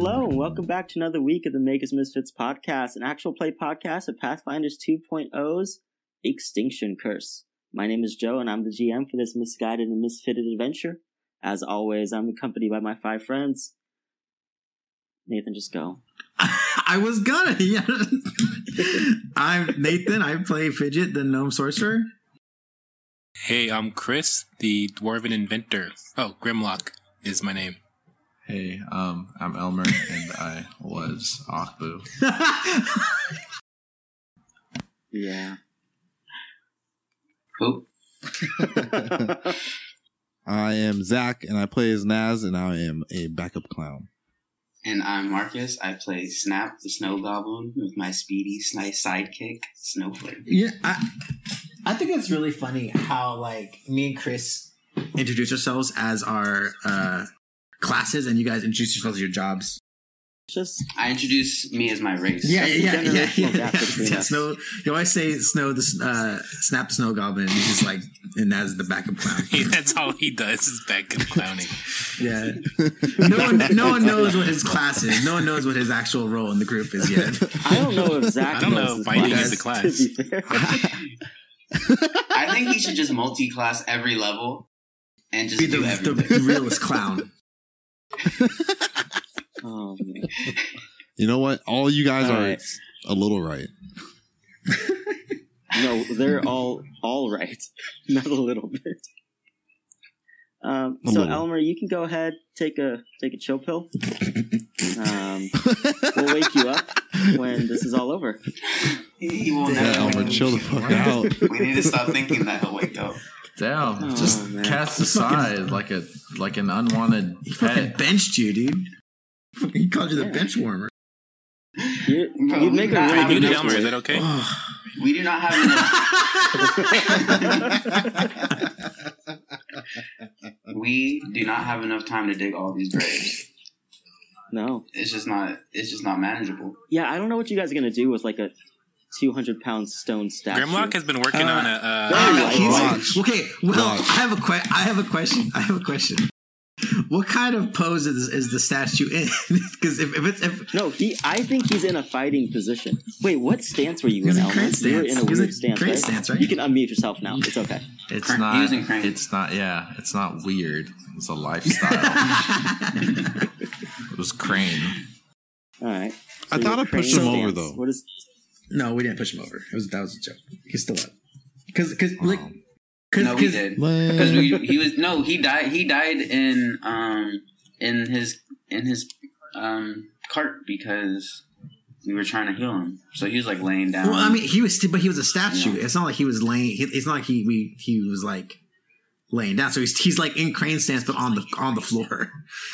Hello, and welcome back to another week of the Makers Misfits podcast, an actual play podcast of Pathfinders 2.0's Extinction Curse. My name is Joe, and I'm the GM for this misguided and misfitted adventure. As always, I'm accompanied by my 5 friends. Nathan, just go. I was gonna. Yeah. I'm Nathan. I play Fidget, the gnome sorcerer. Hey, I'm Chris, the dwarven inventor. Oh, Grimlock is my name. Hey, I'm Elmer, and I was Akbu. Yeah. Who? I am Zach, and I play as Naz, and I am a backup clown. And I'm Marcus. I play Snap, the snow goblin, with my speedy sidekick, Snowflake. Yeah, I think it's really funny how, like, me and Chris introduce ourselves as our classes, and you guys introduce yourselves as your jobs. Just I introduce me as my race. Yeah. Yeah. Snow. You always say Snow, the Snap, the snow goblin, and he's just like, and Naz is the backup clown. That's all he does is backup clowning. Yeah. No one knows what his class is. No one knows what his actual role in the group is yet. I don't know if Zach I don't know knows if fighting is a to class. be fair. I think he should just multi-class every level and just Be do the everything. realest clown. Oh, man. You know what? All you guys All are right. a little right. No, they're all right. Not a little bit. So little. Elmer, you can go ahead, take a chill pill. We'll wake you up when this is all over. He will Yeah, never. Elmer, chill the fuck out. We need to stop thinking that he'll wake up. Damn, Oh, just man. cast aside like an unwanted He fucking pet. benched you, dude. He called you the bench warmer. You'd make a Not really having good Muted enough Elmer, is word. that okay? Oh. We do not have enough. We do not have enough time to dig all these graves. No. It's just not manageable. Yeah, I don't know what you guys are going to do with like a 200-pound stone statue. Grimlock has been working on a... Watch. Okay, well, Watch. I have a question. What kind of pose is the statue in? Because if No, I think he's in a fighting position. Wait, what stance were you He was in, in Elmer? crane You were stance. in a He was weird in stance, crane right? stance, right? You can unmute yourself now. It's okay. It's Crank- not. using crank. It's not. Yeah, it's not weird. It's a lifestyle. It was Crane. All right. I So thought your I pushed crane him over, stance. though. What is? no, we didn't push him over. That was a joke. He's still up. Because like Oh. No, we did. Man. Because he died in his cart because we were trying to heal him. So he was like laying down. well, I mean, he was a statue. Yeah. It's not like he was laying. It's not like he was like laying down. So he's like in crane stance, but on the floor.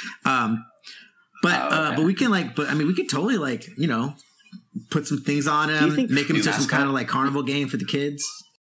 But we can we could totally put some things on you him, think- make him New into some mascot? kind of like carnival game for the kids.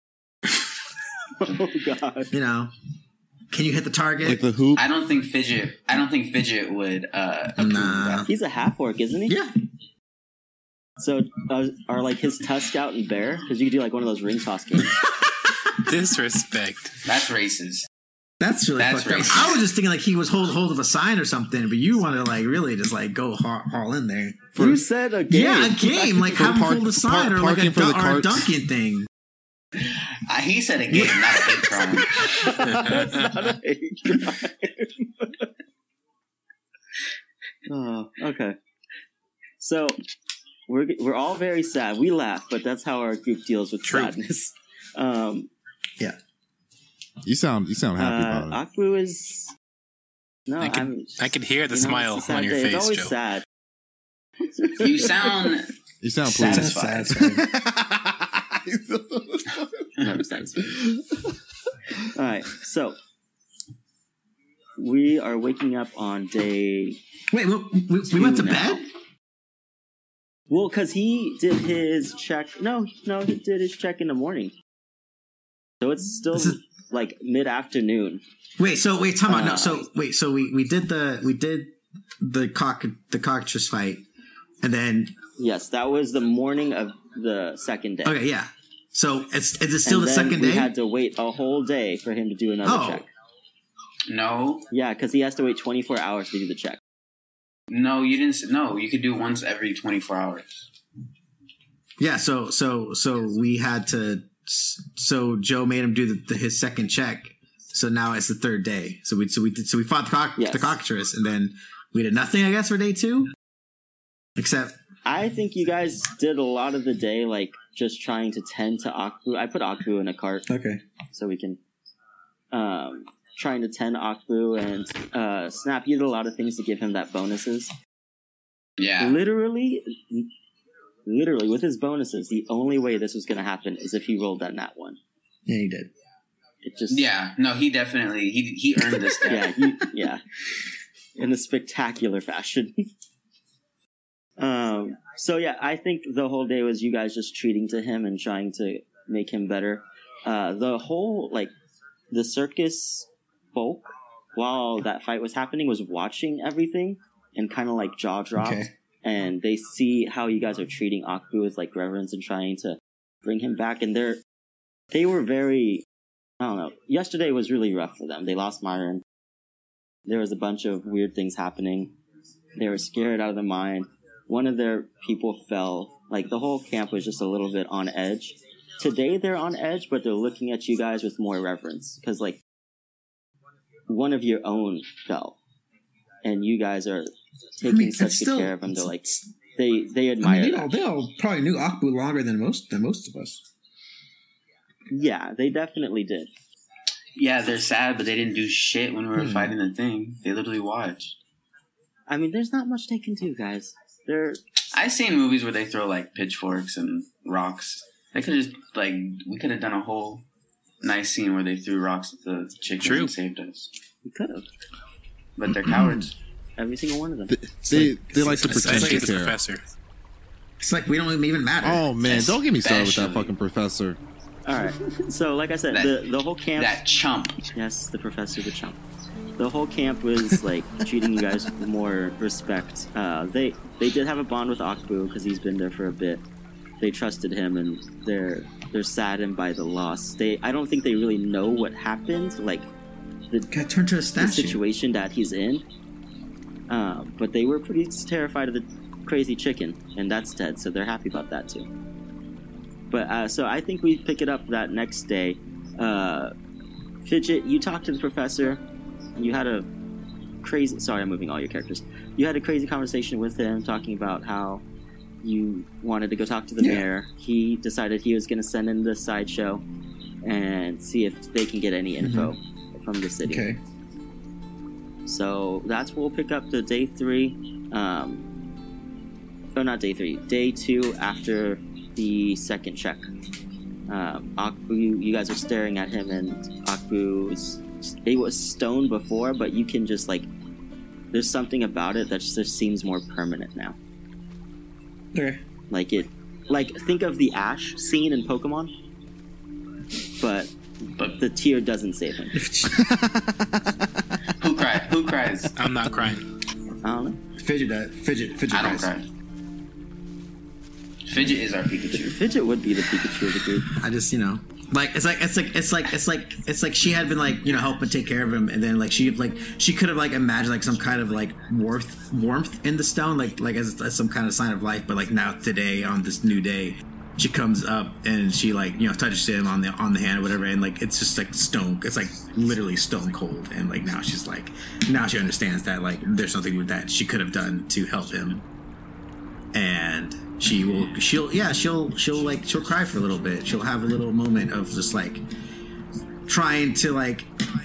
Oh God. Can you hit the target? Like the hoop. I don't think Fidget would approve Nah. of that. He's a half orc, isn't he? Yeah. So are like his tusk out and bare? Because you could do like one of those ring toss games. Disrespect. That's racist. That's really That's fucked up. racist. I was just thinking like he was hold of a sign or something, but you want to like really just like go haul in there. You said a game. Yeah, a game like For have him park- hold a sign or like parking for the or a carts. Dunkin' thing. He said a game, not a hate crime. That's not a hate crime. Oh, okay. So we're all very sad. We laugh, but that's how our group deals with True. sadness. You sound happy about it. Akbu is no. I could hear the it's a smile sad on your day. face, It's always Joe. sad. You sound You sound pleased. satisfied. Never satisfied. All right, so we are waking up on day. Wait, we went to now. bed? Well, because he did his check. No, he did his check in the morning. So it's still This is- like mid-afternoon. Wait, time out. No, so we did the cockatrice fight, and then Yes, that was the morning of the second day. okay, yeah. So is it still And the then second we day? had to wait a whole day for him to do another Oh. check. no. Yeah, because he has to wait 24 hours to do the check. No, you didn't. No, you could do once every 24 hours. Yeah, so we had to. So Joe made him do his second check. So now it's the third day. So we fought the cockatrice, and then we did nothing, I guess, for day 2. Except I think you guys did a lot of the day, like just trying to tend to Akbu. I put Akbu in a cart, okay. so we can trying to tend Akbu, and Snap. You did a lot of things to give him that bonuses. Yeah. Literally, with his bonuses, the only way this was going to happen is if he rolled that nat 1. Yeah, he did. It just he definitely he earned this day. yeah, in a spectacular fashion. So yeah, I think the whole day was you guys just treating to him and trying to make him better. The whole the circus folk, while that fight was happening, was watching everything and kind of jaw dropped. Okay. And they see how you guys are treating Akbu with reverence and trying to bring him back. And they were very, I don't know. Yesterday was really rough for them. They lost Myron. There was a bunch of weird things happening. They were scared out of their mind. One of their people fell. The whole camp was just a little bit on edge. Today they're on edge, but they're looking at you guys with more reverence. Because, one of your own fell. And you guys are taking such good care of him. They're they admire that. They all probably knew Akbu longer than most of us. Yeah, they definitely did. Yeah, they're sad, but they didn't do shit when we were fighting the thing. They literally watched. I mean, there's not much they can do, guys. I've seen movies where they throw pitchforks and rocks. They could just we could have done a whole nice scene where they threw rocks at the chickens and saved us. We could have. But they're cowards. Every single one of them. They like to pretend to the care. professor. It's we don't even matter. Oh man, don't get me started with that fucking professor. All right. So, like I said, the whole camp. That chump. Yes, the professor, the chump. The whole camp was treating you guys with more respect. They did have a bond with Akbu because he's been there for a bit. They trusted him, and they're saddened by the loss. I don't think they really know what happened. Got turned to a statue. The situation that he's in. But they were pretty terrified of the crazy chicken, and that's dead, so they're happy about that too. But so I think we pick it up that next day. Fidget, you talked to the professor. You had a crazy... Sorry, I'm moving all your characters. You had a crazy conversation with him, talking about how you wanted to go talk to the mayor. He decided he was going to send in the sideshow and see if they can get any info from the city. Okay. So that's where we'll pick up to day 3. Not day 3. Day 2 after the second check. Akbu, you guys are staring at him, and Akbu was stoned before, but you can just there's something about it that just seems more permanent now. Okay. Think of the Ash scene in Pokemon, but the tear doesn't save him. Who cries? I'm not crying. I don't know. Fidget I don't cries. cry. Fidget is our Pikachu. Fidget would be the Pikachu of the group. I just it's like she had been helping take care of him, and then she could have imagined some kind of warmth in the stone, as some kind of sign of life. But now today, on this new day, she comes up and she touches him on the hand or whatever, and it's just stone. It's literally stone cold, and now she's now she understands that there's something that she could have done to help him, and she'll cry for a little bit. She'll have a little moment of just trying to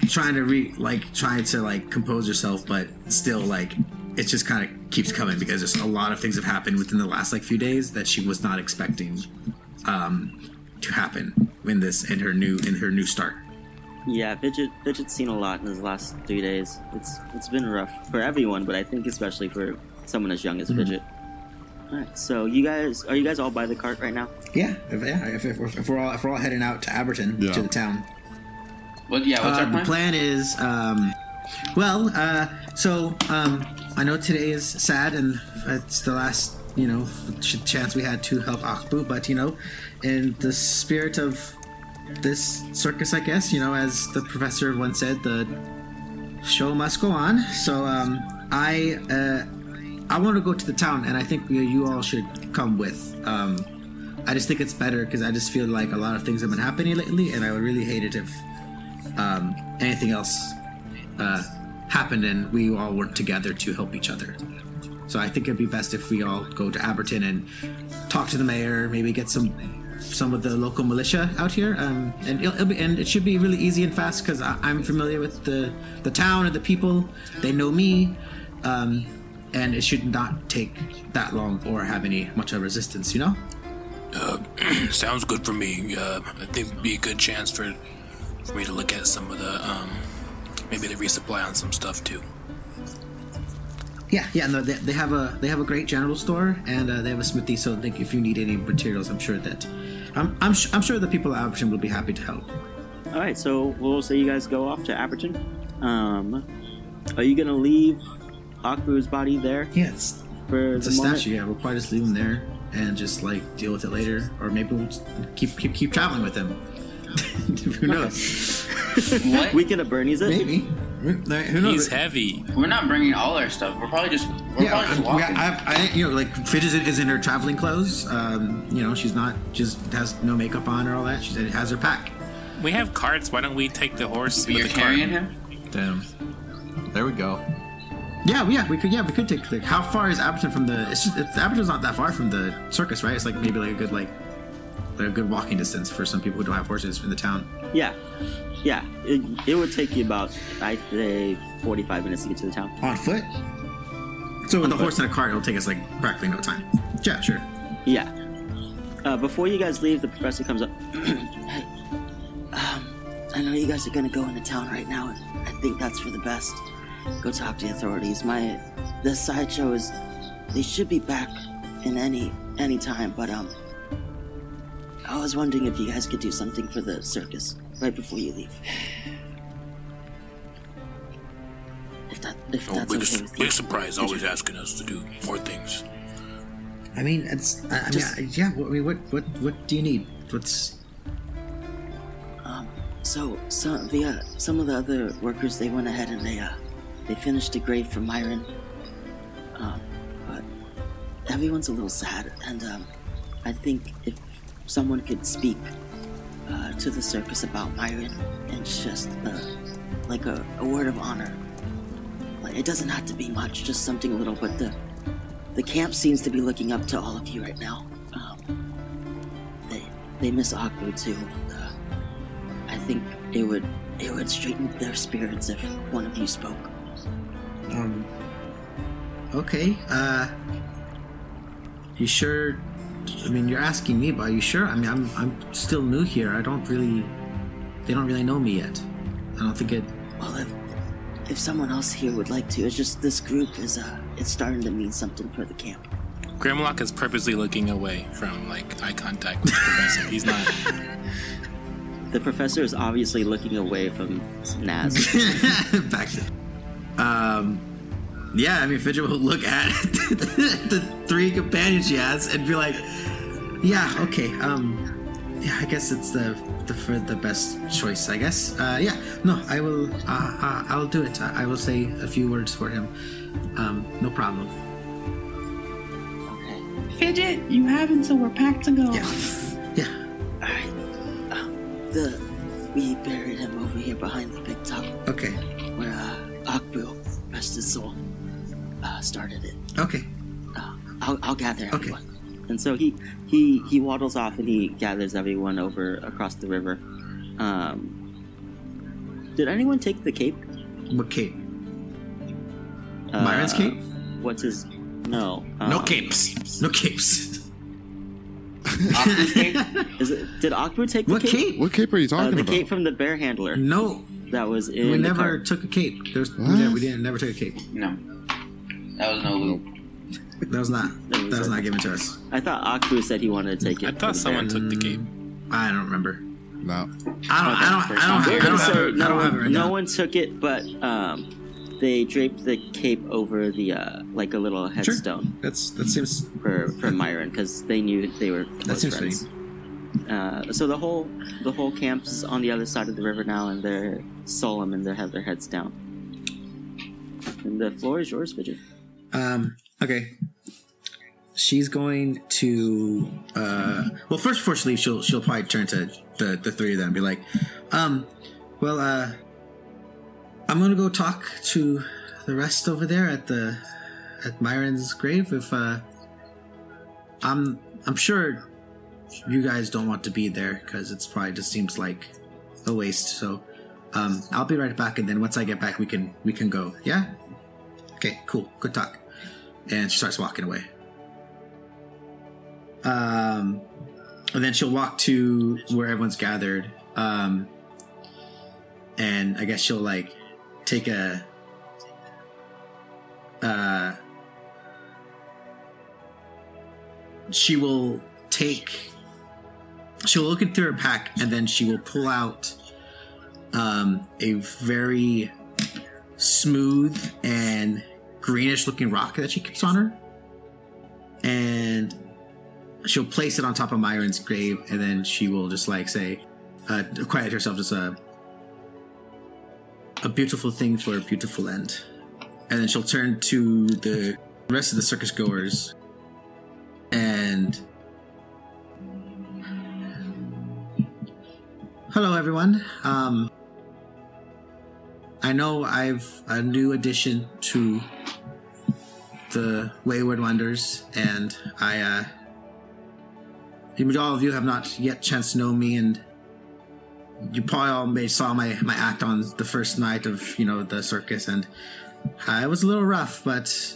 compose herself, but still it just kind of keeps coming because there's a lot of things have happened within the last few days that she was not expecting to happen in her new start. Yeah, Fidget's seen a lot in his last 3 days. It's been rough for everyone, but I think especially for someone as young as Fidget. All right, so are you guys all by the cart right now? Yeah, if we're all heading out to Aberton, to the town. What's our plan? The plan is, I know today is sad and it's the last, chance we had to help Akbu, but, in the spirit of this circus, I guess, as the professor once said, the show must go on. So, I want to go to the town, and I think you all should come with. I just think it's better because I just feel like a lot of things have been happening lately, and I would really hate it if anything else happened and we all weren't together to help each other. So I think it'd be best if we all go to Abberton and talk to the mayor, maybe get some of the local militia out here, and it should be really easy and fast because I'm familiar with the town and the people. They know me, and it should not take that long or have much of resistance, you know? Sounds good for me. I think it'd be a good chance for me to look at some of the, maybe the resupply on some stuff too. Yeah. No, they have a great general store, and they have a smithy. So I think if you need any materials, I'm sure that I'm sure the people at Abberton will be happy to help. All right, so we'll say you guys go off to Abberton. Are you gonna leave Akbu's body there? Yeah, it's a statue. Yeah, we'll probably just leave him there and just like deal with it later, or maybe we'll just keep traveling with him. Who knows? What? Weekend at Bernie's it? Maybe. Who knows? He's heavy. We're not bringing all our stuff. We're probably just walking. Like Fidget is in her traveling clothes. She's not just has no makeup on or all that. She has her pack. We have carts. Why don't we take the horse? You're with the carrying cart? him? Damn. There we go. Yeah, we could. Yeah, we could take. How far is Abberton from the? Abberton's not that far from the circus, right? It's like maybe like a good walking distance for some people who don't have horses in the town. Yeah. It would take you about, I'd say, 45 minutes to get to the town. On foot? So with a horse and a cart, it'll take us like practically no time. Yeah, sure. Yeah. Before you guys leave, the professor comes up. Hey, I know you guys are gonna go into town right now, and I think that's for the best. Go talk to the authorities. The sideshow is, they should be back in any time, but I was wondering if you guys could do something for the circus right before you leave. If that's okay with you. Big surprise, always asking us to do more things. I mean, what do you need? What's... So some of the other workers, they went ahead and they finished a grave for Myron. But everyone's a little sad, and I think if someone could speak to the circus about Myron, and just like a word of honor. Like, it doesn't have to be much, just something little, but the camp seems to be looking up to all of you right now. They miss Akbu too. I think it would straighten their spirits if one of you spoke. Okay. You sure? I mean, you're asking me, but are you sure? I mean, I'm still new here. They don't really know me yet. I don't think it... Well, if someone else here would like to, it's just this group is, it's starting to mean something for the camp. Grimlock is purposely looking away from, eye contact with the professor. He's not... The professor is obviously looking away from Naz. Back to... Yeah, I mean, Fidget will look at the three companions she has and be like, yeah, okay, yeah, I guess it's the best choice, I guess. I will do it. I will say a few words for him. No problem. Okay. Fidget, you have until we're packed to go. Yeah. Alright. We buried him over here behind the big top. Okay. Where, Akbu, rest his soul, started it. Okay. I'll gather everyone. Okay. And so he waddles off and he gathers everyone over across the river. Did anyone take the cape? What cape? Myron's cape? What's his... No. No capes. No capes. Akbu's cape? Did Akbu take the what cape? What cape are you talking the about? cape from the bear handler. No. That was in We the never cart. took a cape. We never took a cape. No. That was no loop. That was not given to us. I thought Akbu said he wanted to take it. I thought someone took the cape. I don't remember. No. I don't have it right No now. one took it, but they draped the cape over the like a little headstone. That seems for Myron, because they knew they were close seems friends. So the whole camp's on the other side of the river now, and they're solemn and they have their heads down. And the floor is yours, Fidget. Okay. She's going to well, first before she leaves, she'll probably turn to the three of them and be like, I'm gonna go talk to the rest over there at Myron's grave. If I'm sure you guys don't want to be there because it's probably just seems like a waste. So I'll be right back, and then once I get back, we can go. Yeah. Okay. Cool. Good talk. And she starts walking away. And then she'll walk to where everyone's gathered. And I guess she'll like take a she'll look through her pack, and then she will pull out a very smooth and greenish looking rock that she keeps on her, and she'll place it on top of Myron's grave, and then she will just like say, quiet herself, just a beautiful thing for a beautiful end. And then she'll turn to the rest of the circus goers and, hello everyone. I know I've a new addition to the Wayward Wonders, and all of you have not yet chance to know me, and you probably all saw my act on the first night of, the circus, and it was a little rough, but,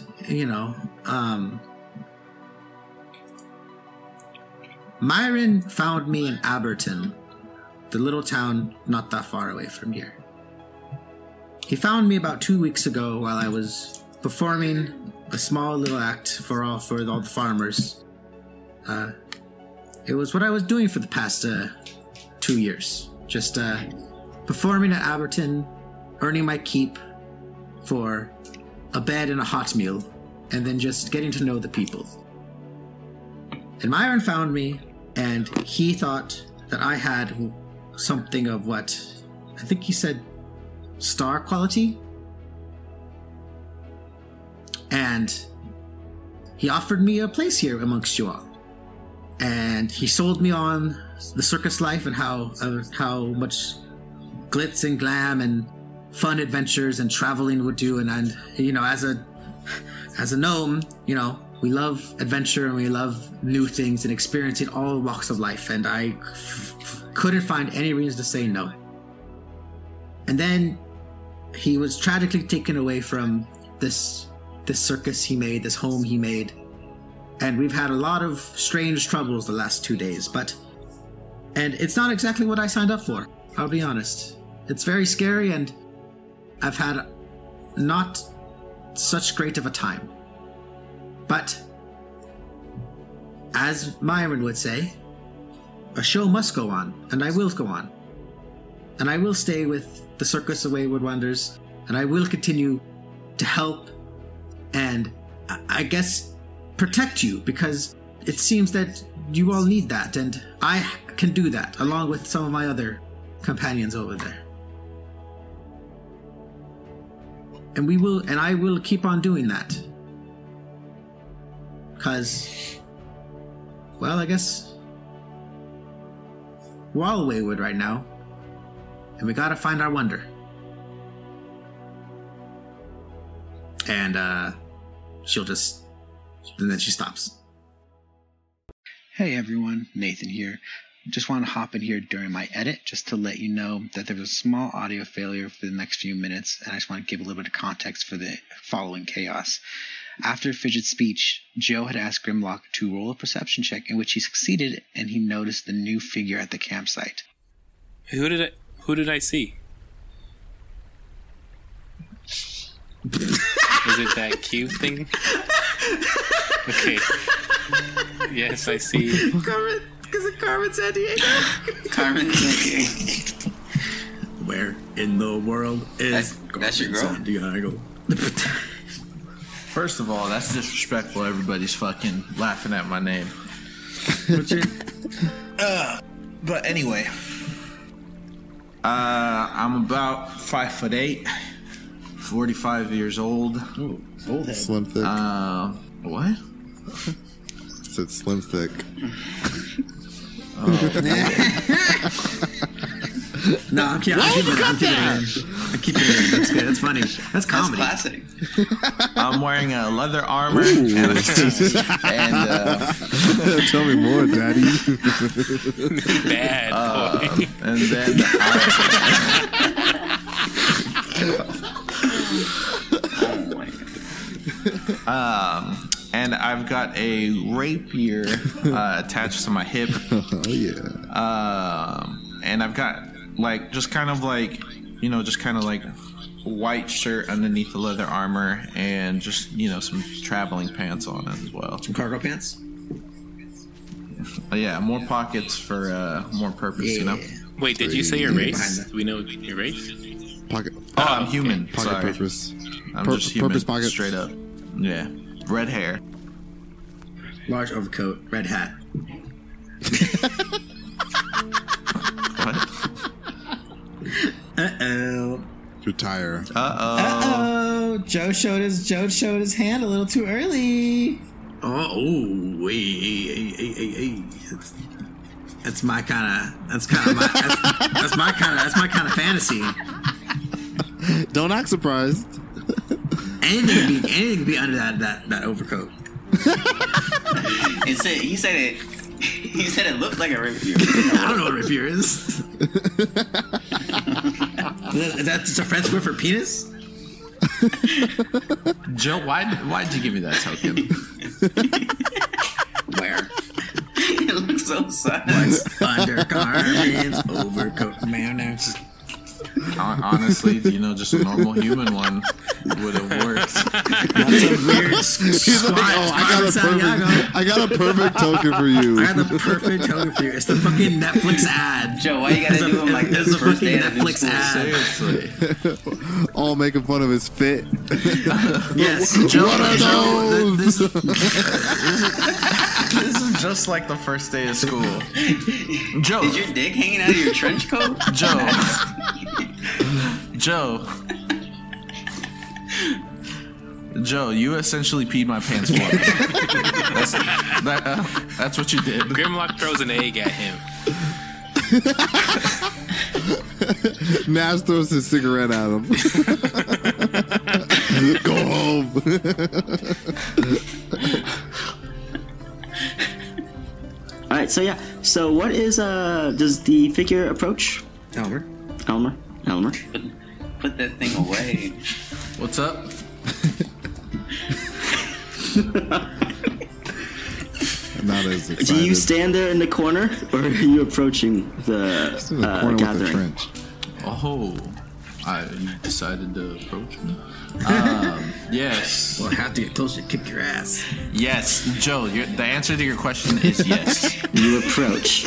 Myron found me in Aberton, the little town not that far away from here. He found me about 2 weeks ago while I was performing a small little act for all the farmers. It was what I was doing for the past 2 years. Just performing at Aberton, earning my keep for a bed and a hot meal, and then just getting to know the people. And Myron found me, and he thought that I had something of what I think he said star quality. And he offered me a place here amongst you all. And he sold me on the circus life and how much glitz and glam and fun adventures and traveling would do. And as a gnome, we love adventure and we love new things and experiencing all walks of life. And I couldn't find any reason to say no. And then he was tragically taken away from this circus he made, this home he made. And we've had a lot of strange troubles the last 2 days, and it's not exactly what I signed up for, I'll be honest. It's very scary, and I've had not such great of a time. But, as Myron would say, a show must go on, and I will go on. And I will stay with the Circus of Wayward Wonders, and I will continue to help and, I guess, protect you, because it seems that you all need that, and I can do that along with some of my other companions over there. And I will keep on doing that. Because, well, I guess we're all wayward right now, and we gotta find our wonder. And and then she stops. Hey everyone, Nathan here. Just want to hop in here during my edit just to let you know that there was a small audio failure for the next few minutes, and I just want to give a little bit of context for the following chaos. After Fidget's speech, Joe had asked Grimlock to roll a perception check, in which he succeeded, and he noticed the new figure at the campsite. Who did I see? Is it that cube thing? Okay. Yes, I see. Carmen, because of Carmen Sandiego. Carmen Sandiego. Where in the world is that's your girl? Sandiego? First of all, that's disrespectful. Everybody's fucking laughing at my name. But anyway, I'm about 5'8", 45 years old. Ooh, old head. Slim thick. What? Said slim thick. No, I'm keeping it in. I'm keeping it in. That's good. That's funny. That's comedy. That's classic. I'm wearing a leather armor and Tell me more, Daddy. Bad boy. and then and I've got a rapier attached to my hip. Oh yeah. And I've got like just kind of like white shirt underneath the leather armor and just some traveling pants on it as well. Some cargo pants. Yeah, more pockets for more purpose. Yeah. Wait, did you say your race? Do we know your race? Pocket. Oh, I'm human. Pocket Sorry. purpose. I'm just human. Purpose pocket. Straight up. Yeah. Red hair. Large overcoat, red hat. What? Uh-oh. Retire. Uh-oh. Joe showed his hand a little too early. Oh, hey. That's my kind of fantasy. Don't act surprised. Anything could be under that overcoat. He said it looked like a rapier. I don't know what a rapier is. Is that just a French word for penis? Joe, why'd you give me that token? Where? It looks so sad. What's undergarments, overcoat, man? Honestly, just a normal human one would have worked. That's a weird squat. I got a perfect token for you. I got the perfect token for you. It's the fucking Netflix ad. Joe, why you gotta do him like this? It's the First fucking day at a new Netflix school? ad. Seriously. All making fun of his fit. Yes. Joe, What are those? This is just like the first day of school. Joe. Is your dick hanging out of your trench coat? Joe, you essentially peed my pants for me. That's what you did. Grimlock throws an egg at him. Nas throws his cigarette at him. Go home. All right, so what is does the figure approach? Elmer. Put that thing away. What's up? Not as excited. Do you stand there in the corner, or are you approaching the Just in the corner with the gathering? trench. Oh, you decided to approach me? Yes. Well, I have to get closer to kick your ass. Yes, Joe, the answer to your question is yes. You approach.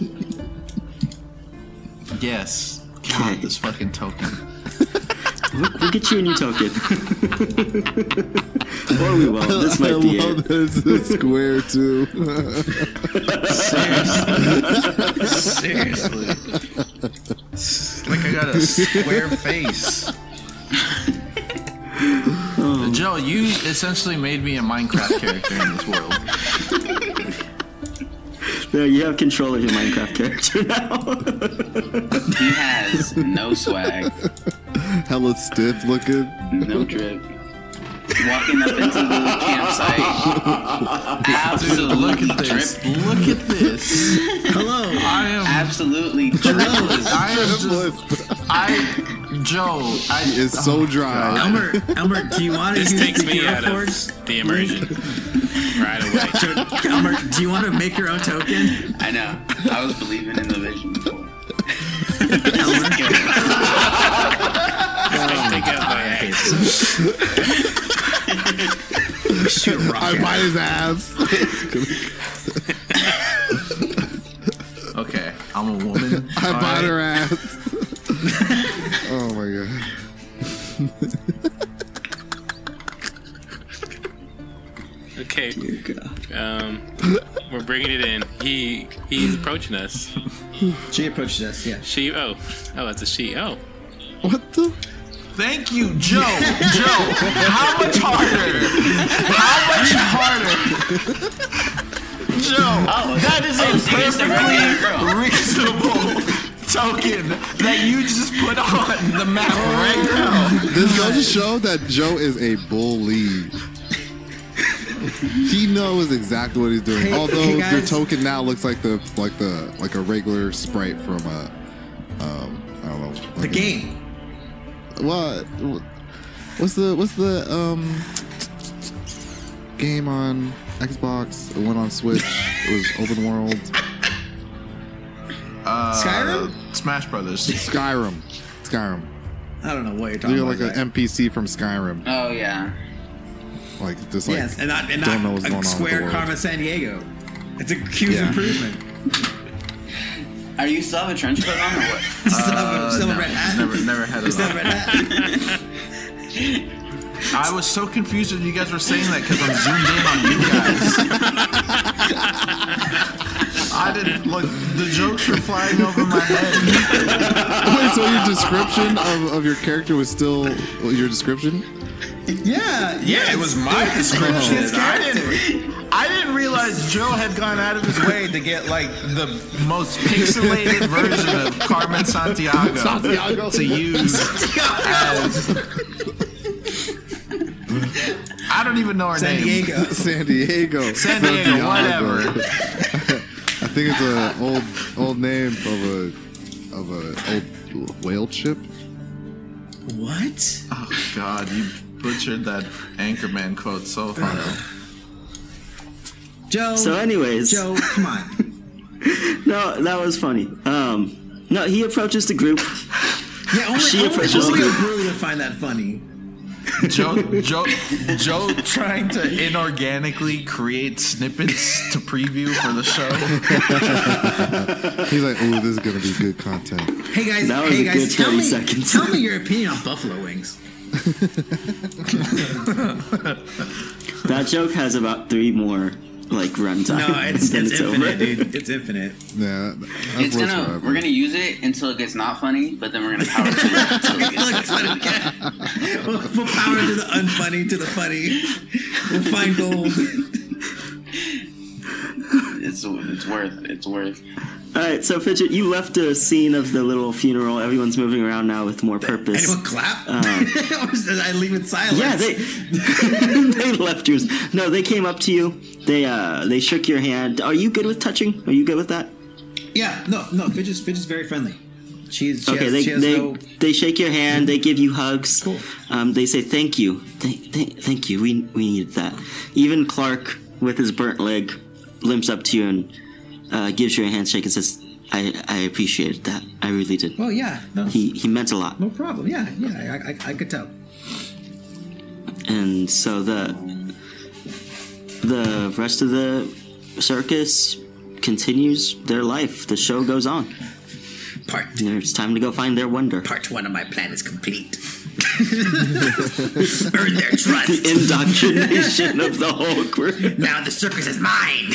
Yes. Count this fucking token. We'll get you a new token. Or we won't. This might be I love it. that it's a square too. Seriously. Like I got a square face. Joe, you essentially made me a Minecraft character in this world. No, you have control of your Minecraft character now. He has no swag, Hella stiff looking. no drip. Walking up into the campsite, absolutely Look at this. Look at this. Hello. I am. absolutely dripless. Joe. It's so dry. Elmer, do you want to This use takes the me Hero out Force? of the immersion right away. Elmer, do you want to make your own token? I know. I was believing in the vision before. Take out my ass. Shoot a rock I at bite him. his ass. Okay, I'm a woman. I bite her ass. Oh my god. Okay. We're bringing it in. He's approaching us. She approached us, yeah. She. Oh, it's a she. Oh. What the? Thank you, Joe. Joe, how much harder? Joe, that is a perfectly reasonable token that you just put on the map right now. This goes to show that Joe is a bully. He knows exactly what he's doing. Although the token now looks like a regular sprite from I don't know, The game. What? What's the game on Xbox? It went on Switch. It was open world. Skyrim? Smash Brothers. Skyrim. I don't know what you're talking You're about. like an NPC from Skyrim. Oh yeah. Like just like yes, and not don't know what's going on with the Square world. Carmen San Diego. It's a huge improvement. Are you still have a trench coat on or what? Still a red hat? Never had it Still a on. red hat? I was so confused when you guys were saying that because I'm zoomed in on you guys. I didn't look. The jokes were flying over my head. Wait, so your description of your character was still your description? Yeah, Yeah, it was my description. His character. I didn't realize Joe had gone out of his way to get like the most pixelated version of Carmen Sandiego to use as. I don't even know her San name. Diego. San Diego. Sandiego, whatever. I think it's an old name of a old whale ship. What? Oh God, you butchered that Anchorman quote so hard. Joe. So anyways. Joe, come on. No, that was funny. No, he approaches the group. Yeah, only a bully would find that funny. Joe trying to inorganically create snippets to preview for the show. He's like, "Ooh, this is gonna be good content." Hey guys, That was a good 30 seconds. Tell me your opinion on buffalo wings. That joke has about 3 more like runtime. No, it's then infinite, over. dude. It's infinite. Yeah, It's we're gonna use it until it gets not funny, but then we're gonna power change it until it gets funny. We'll power to the unfunny to the funny. We'll find gold. It's worth. All right, so Fidget, you left the scene of the little funeral. Everyone's moving around now with more purpose. Anyone clap? Or did I leave in silence? Yeah, they left yours. No, they came up to you. They shook your hand. Are you good with touching? Are you good with that? Yeah, no. Fidget's very friendly. She Okay, they shake your hand. They give you hugs. Cool. They say thank you, thank you. We needed that. Even Clark, with his burnt leg, limps up to you and gives you a handshake and says, "I appreciated that. I really did." Well, yeah. No, He meant a lot. no problem. Yeah. I could tell. And so the rest of the circus continues their life. The show goes on. It's time to go find their wonder. Part 1 of my plan is complete. Earn their trust. The indoctrination of the whole crew. Now the circus is mine.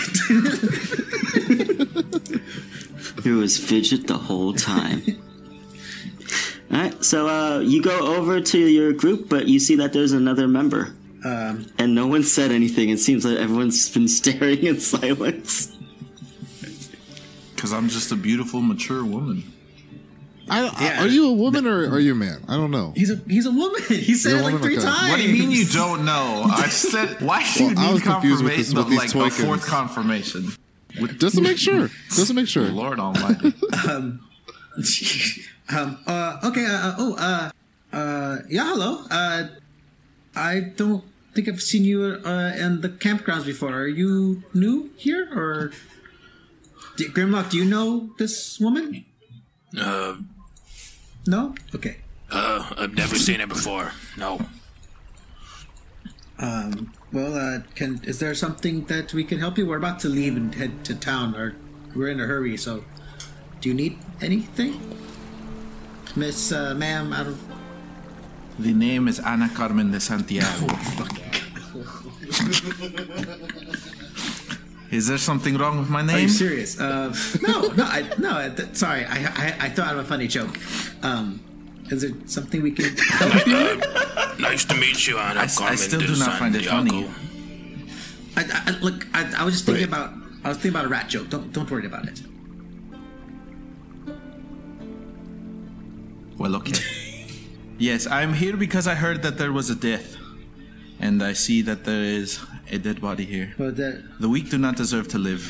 It was Fidget the whole time. Alright, so you go over to your group, but you see that there's another member. And no one said anything. It seems like everyone's been staring in silence. Because I'm just a beautiful, mature woman. Are you a woman or are you a man? I don't know. He's a woman. He said You're it a like woman? 3 Okay. times. What do you mean you don't know? I said, why do you Well, I need was confused with confirmation? with these Like a tokens. fourth confirmation. Just to make sure. Lord Almighty. Okay. Yeah. Hello. I don't think I've seen you in the campgrounds before. Are you new here, or Grimlock? Do you know this woman? No. Okay. I've never seen it before. No. Well, is there something that we can help you? We're about to leave and head to town, or we're in a hurry. So, do you need anything, Miss Ma'am? I don't. The name is Ana Carmen de Santiago. Is there something wrong with my name? Are you serious? No. Sorry, I thought of a funny joke. Is there something we can help you with? Nice to meet you, Ana. I still do not find it funny. I was just thinking about a rat joke. Don't worry about it. Well, okay. Yes, I'm here because I heard that there was a death. And I see that there is a dead body here. Well, the weak do not deserve to live.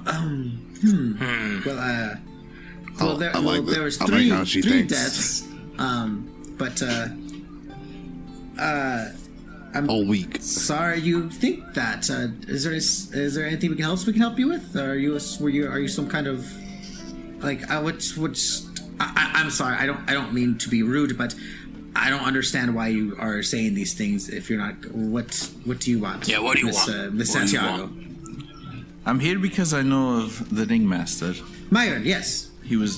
Well, there was three deaths. But I'm all weak. Sorry, you think that? Is there anything we can help you with? Are you some kind of like? I'm sorry. I don't mean to be rude, but I don't understand why you are saying these things. If you're not, what do you want? Yeah, what do you want, Miss Santiago? I'm here because I know of the Ringmaster. Myron, yes. He was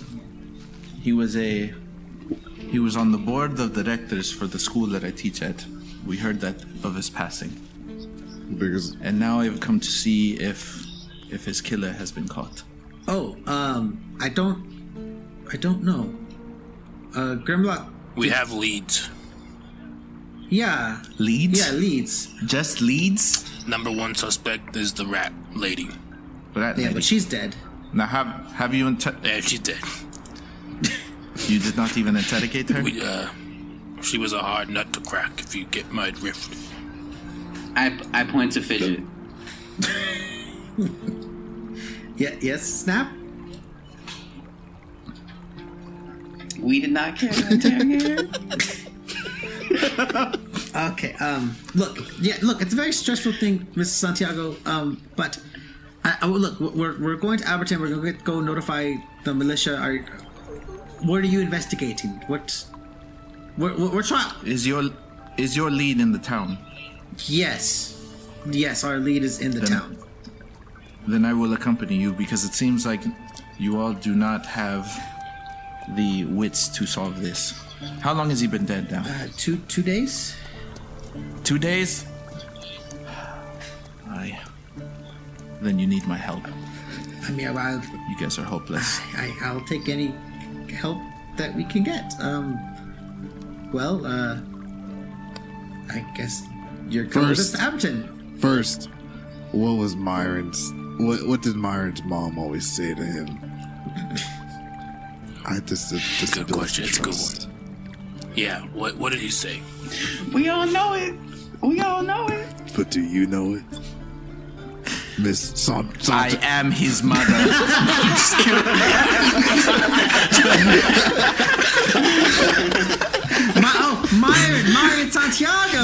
on the board of directors for the school that I teach at. We heard that of his passing. And now I've come to see if his killer has been caught. Oh, I don't know. Grimlock. We have leads. Yeah. Leads? Yeah, leads. Just leads? Number one suspect is the rat lady. Rat lady. Yeah, but she's dead. Now have you Yeah, she's dead. You did not even interrogate her? She was a hard nut to crack, if you get my drift. I point to Fidget. Yeah, yes, Snap? We did not care to interrogate her. Okay, look, it's a very stressful thing, Mrs. Santiago, but, look, we're going to Alberton, we're going to go notify the militia. What are you investigating? We're trying. Is your lead in the town? Yes, our lead is in the town. Then I will accompany you, because it seems like you all do not have the wits to solve this. How long has he been dead now? 2 days. 2 days? Then you need my help. I mean, you guys are hopeless. I'll take any help that we can get. I guess you're coming with us to Abington. First, what was Myron's? What did Myron's mom always say to him? Good question. It's a good one. Yeah. What did he say? We all know it. But do you know it, Miss I am his mother. Myron Santiago.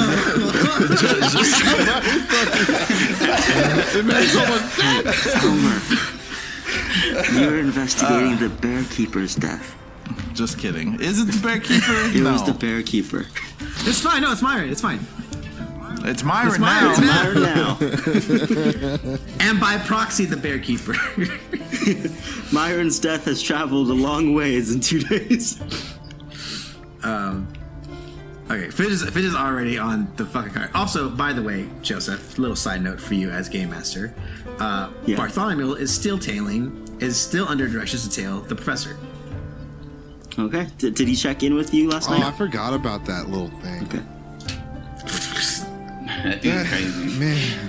Homer, you're investigating the Bear Keeper's death. Just kidding. Is it the Bear Keeper? It was the Bear Keeper. It's fine. No, it's Myron. It's fine. It's Myron now. It's Myron now. And by proxy, the Bear Keeper. Myron's death has traveled a long ways in 2 days. Okay, Fidge is already on the fucking card. Also, by the way, Joseph, little side note for you as Game Master. Bartholomew is still under directions to tail the professor. Okay. Did he check in with you last night? Oh, I forgot about that little thing. Okay. That dude's crazy. Man.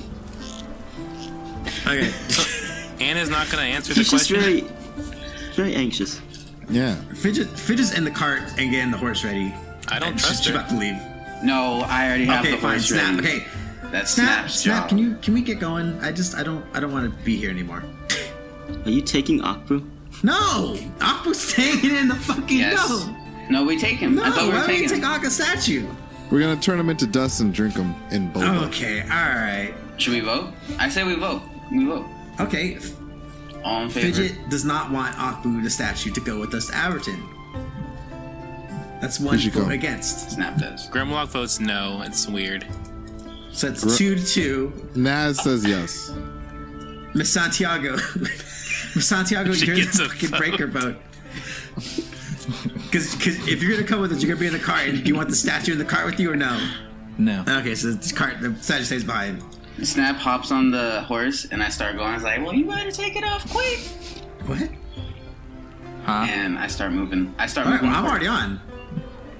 Okay. Anna's not going to answer the He's question. just very, very anxious. Yeah. Fidge's in the cart and getting the horse ready. I don't trust She's her. about to leave. No, I already have the fine. horse Snap. ready. Okay. That's Snap. Snap's job. Can we get going? I don't want to be here anymore. Are you taking Akbu? No, Akbu's staying in the fucking No, we take him. No, I thought we were why would you taking take him. Aka's statue? We're gonna turn him into dust and drink him in boba. Okay, all right. Should we vote? I say we vote. We vote. Okay. All in favor. Fidget does not want Akbu the statue to go with us to Aberton. That's one vote against. Snap does. Grimlock votes no. It's weird. So it's 2-2. Naz says yes. Miss Santiago. Miss Santiago, you're the fucking breaker vote. Because if you're gonna come with us, you're gonna be in the cart. And do you want the statue in the cart with you or no? No. Okay, so the statue stays behind. Snap hops on the horse, and I start going. I was like, "Well, you better take it off quick." What? Huh? And I start moving. All right, well, I'm already on.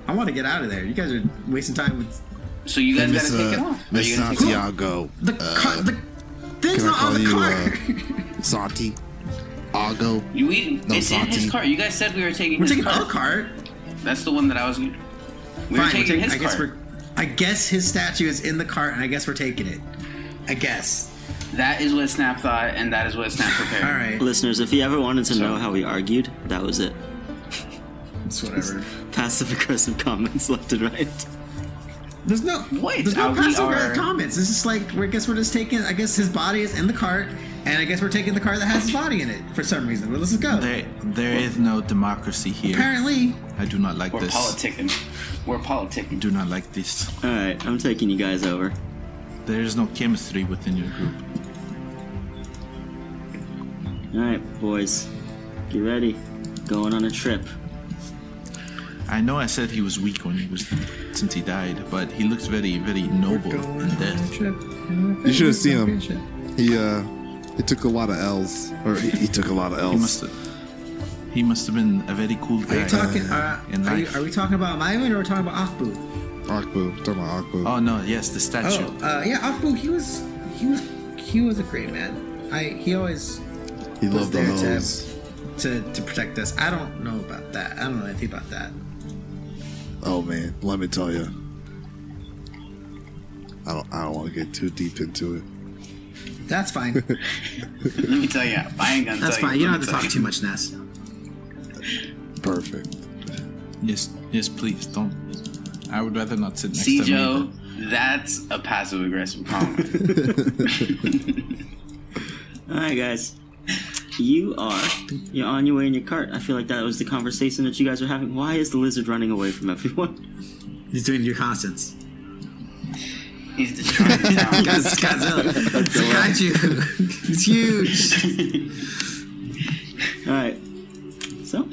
I want to get out of there. You guys are wasting time with. So you guys gotta take it off. Miss Santiago. The thing's Can I not call on the you cart. Santi? Ago? It's in his cart. You guys said we were taking We're his taking cart. our cart. That's the one that I was. We were Fine, taking his cart. I guess his statue is in the cart, and I guess we're taking it. I guess. That is what Snap thought, and that is what Snap prepared. All right. Listeners, if you ever wanted to know how we argued, that was it. It's whatever. Passive aggressive comments left and right. There's no Wait, There's no we passive are- comments. It's just like I guess we're just taking. I guess his body is in the cart, and I guess we're taking the cart that has his body in it for some reason. But let's just go. There is no democracy here. Apparently, I do not like We're this. politicking. We're politicking. Do not like this. All right, I'm taking you guys over. There is no chemistry within your group. All right, boys, get ready. Going on a trip. I know I said he was weak since he died, but he looks very, very noble in death. You should have seen him. He took a lot of L's. Or he took a lot of L's. He must have been a very cool guy. are you talking? in life. Are we talking about Maimon or are we talking about Akbu? Akbu. Talking about Akbu. Oh no, yes, the statue. Yeah, Akbu. He was a great man. He always He was loved the there hoes. to protect us. I don't know about that. I don't know anything about that. Oh man, let me tell you. I don't want to get too deep into it. That's fine. Let me tell you, I ain't gonna That's tell fine. you. You don't have to talk too much, Ness. Perfect. Yes, please don't. I would rather not sit next See, to Joe, me. that's a passive aggressive comment. All right, guys. You're on your way in your cart. I feel like that was the conversation that you guys were having. Why is the lizard running away from everyone? He's doing your constants. He's destroying the town. It's Godzilla. It's a kaiju. It's huge. All right. So,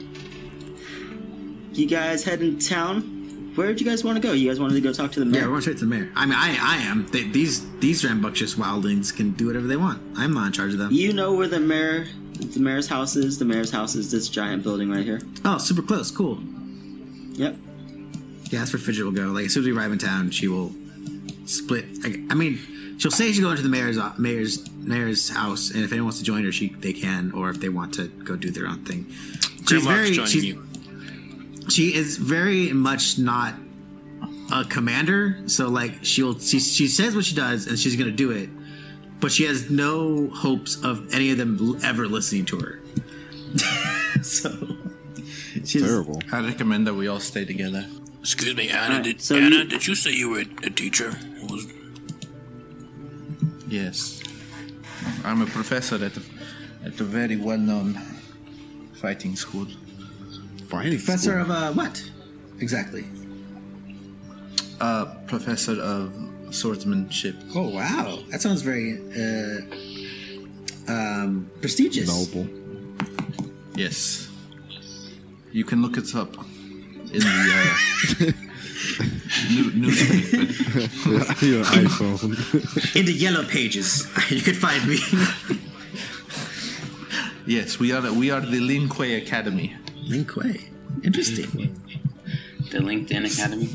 you guys head into town. Where did you guys want to go? You guys wanted to go talk to the mayor? Yeah, we're going straight to the mayor. I mean, I am. These rambunctious wildlings can do whatever they want. I'm not in charge of them. You know where the mayor's house is. The mayor's house is this giant building right here. Oh, super close. Cool. Yep. Yeah, that's where Fidget will go. Like, as soon as we arrive in town, she will split. I mean, she'll say she's going to the mayor's house, and if anyone wants to join her, they can, or if they want to go do their own thing. She is very much not a commander, so like she says what she does, and she's gonna do it, but she has no hopes of any of them ever listening to her. So she's terrible. I recommend that we all stay together. Excuse me, Anna. Right, Did you say you were a teacher? Yes, I'm a professor at a very well-known fighting school. professor of what exactly? Professor of swordsmanship. Oh wow, that sounds very prestigious. Noble. Yes, you can look it up in the newspaper. Your iPhone. In the yellow pages, you could find me. Yes, we are the Lin Kuei Academy. Lin Kuei. Interesting. The LinkedIn Academy.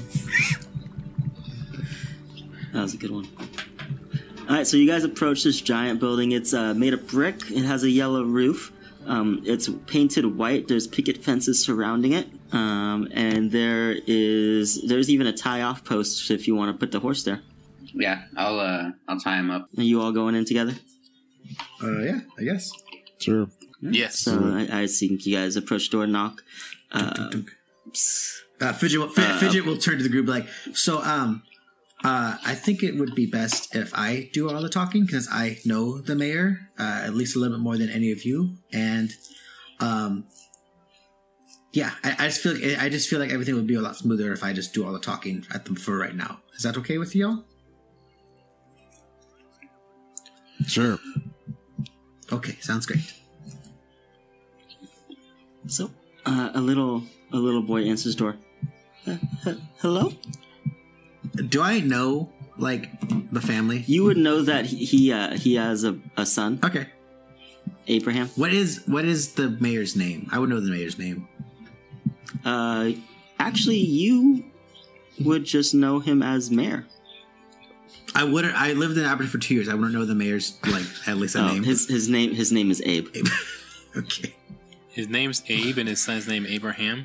That was a good one. All right, so you guys approach this giant building. It's made of brick. It has a yellow roof. It's painted white. There's picket fences surrounding it. And there's even a tie-off post if you want to put the horse there. Yeah, I'll tie him up. Are you all going in together? Yeah, I guess. Sure. Yes. So I think you guys approach door, knock. Fidget will turn to the group like, so I think it would be best if I do all the talking because I know the mayor at least a little bit more than any of you, and yeah, I just feel like everything would be a lot smoother if I just do all the talking at them for right now. Is that okay with y'all? Sure. Okay, sounds great. So a little boy answers door. Hello? Do I know like the family? You would know that he has a son, Okay. Abraham. What is the mayor's name? I would know the mayor's name. Actually, you would just know him as Mayor. I wouldn't. I lived in Aberdeen for 2 years. I wouldn't know the mayor's at least a name. His name is Abe. Okay. His name's Abe, and his son's name Abraham.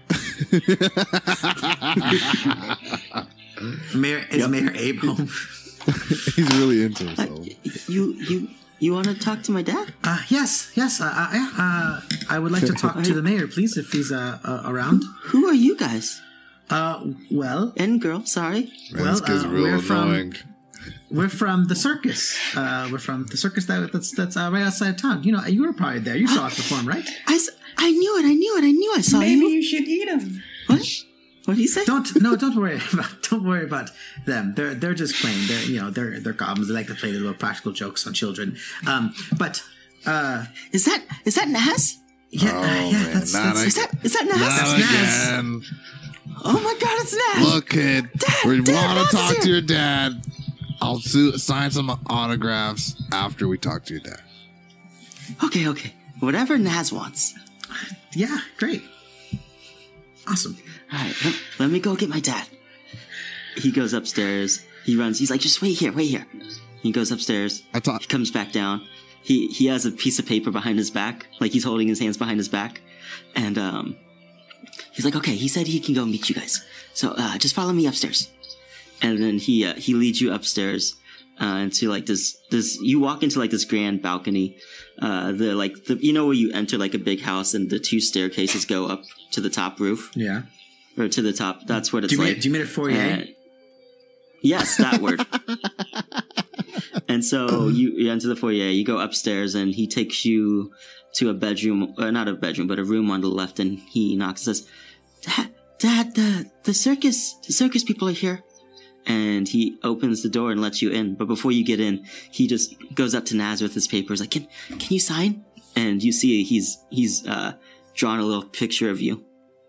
Mayor Abe home? He's really into himself. You want to talk to my dad? Yes. I would like to talk to the mayor, please, if he's around. Who are you guys? Well, and girl, sorry. Man, this kid's real annoying. We're from the circus. We're from the circus that's right outside town. You know, you were probably there. You saw us perform, right? I knew it. I saw you. Maybe you should eat him. What? What did he say? Don't worry about them. They're just playing. They're goblins. They like to play the little practical jokes on children. But is that Naz? Yeah, that's is that Naz? Not again. Oh my God, it's Naz! Look, kid, we want to talk to your dad. I'll sign some autographs after we talk to your dad. Okay. Whatever Naz wants. Yeah, great. Awesome. All right, let me go get my dad. He goes upstairs. He runs. He's like, just wait here. He goes upstairs. He comes back down. He has a piece of paper behind his back, like he's holding his hands behind his back, and he's like, okay. He said he can go meet you guys, so just follow me upstairs. And then he leads you upstairs into like this. You walk into like this grand balcony. You know where you enter like a big house and the two staircases go up to the top roof. Yeah. Or to the top. That's what it's like. Do you mean it foyer? Yes, that word. And so you enter the foyer. You go upstairs, and he takes you to a bedroom, not a bedroom, but a room on the left. And he knocks and says, "Dad, the circus people are here." And he opens the door and lets you in. But before you get in, he just goes up to Naz with his papers, like, "Can you sign?" And you see he's drawn a little picture of you.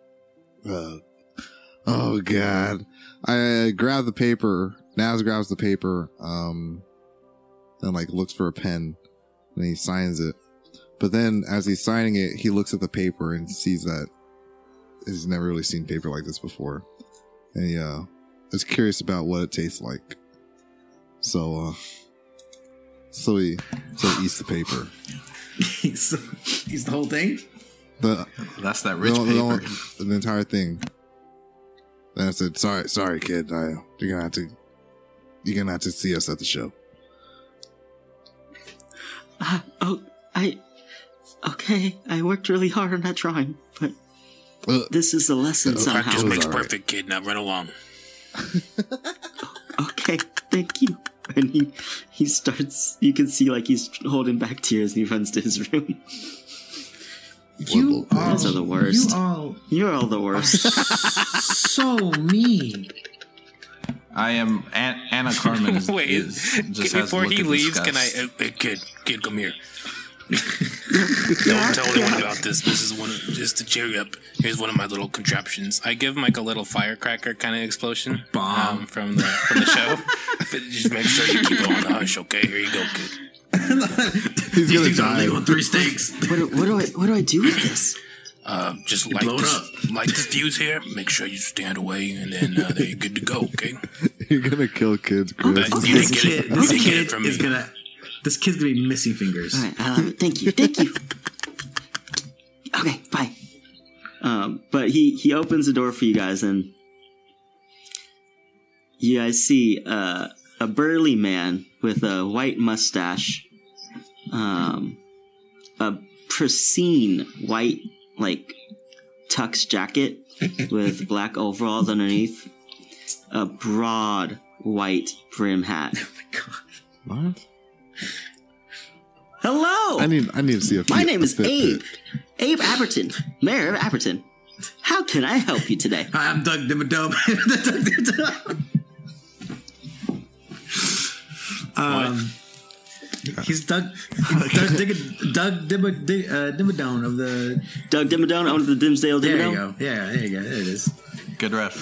Oh God! I grab the paper. Naz grabs the paper, and like looks for a pen, and he signs it. But then, as he's signing it, he looks at the paper and sees that he's never really seen paper like this before, and he is curious about what it tastes like. So he eats the paper. He's the whole thing. That's that rich paper. The entire thing. Then I said, "Sorry, kid. You're gonna have to see us at the show." Okay. I worked really hard on that drawing, but this is a lesson somehow. Practice makes perfect, kid. Now run along. Okay, thank you. And he starts. You can see like he's holding back tears, and he runs to his room. You are the worst. You're all the worst. So mean. I am Anna Carmen. Wait, before he leaves, can I? Kid, come here. Don't tell anyone about this. This is just to cheer you up. Here's one of my little contraptions. I give him like a little firecracker kind of explosion bomb from the show. Just make sure you keep it on the hush, okay? Here you go, kid. He's gonna die on 3 stakes. What do I do with this? Just light the fuse here. Make sure you stand away, and then you're good to go. Okay. You're gonna kill kids, Chris. This kid's gonna be missing fingers. All right, thank you. Okay, bye. But he opens the door for you guys, and you guys see a burly man with a white mustache, a pristine white like tux jacket with black overalls underneath, a broad white brim hat. Oh my God! What? Hello. I need to see a. My name is Abe. Abe Aberton, Mayor of Aberton. How can I help you today? Hi, I'm Doug Dimmadome. He's Doug Dimmadome of the... Doug Dimmadome of the Dimsdale Dimmadome? There you go. Yeah, there you go. There it is. Good ref.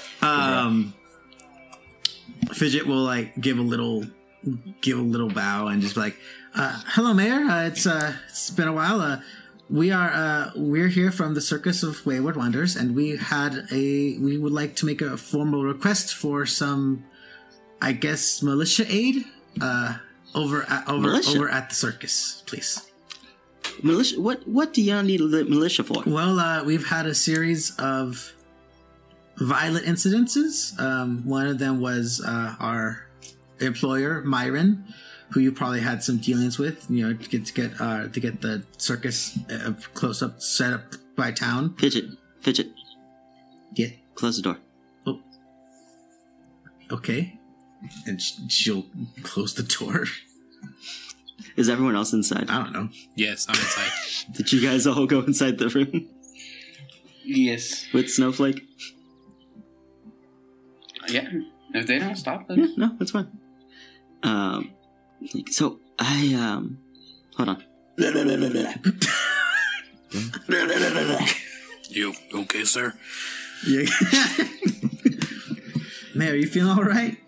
Fidget will like give a little bow and just be like, "Hello, Mayor. It's been a while. we're here from the Circus of Wayward Wonders, and we would like to make a formal request for some, I guess, militia aid over at the circus, please. Militia? What do y'all need militia for? Well, we've had a series of violent incidences. One of them was our employer, Myron, who you probably had some dealings with, to get the circus close up, set up by town. Fidget. Yeah. Close the door. Oh. Okay. And she'll close the door. Is everyone else inside? I don't know. Yes, I'm inside. Did you guys all go inside the room? Yes. With Snowflake? Yeah. If they don't stop us. Yeah, no, that's fine. So I hold on. You okay, sir? Yeah. Man, are you feeling all right?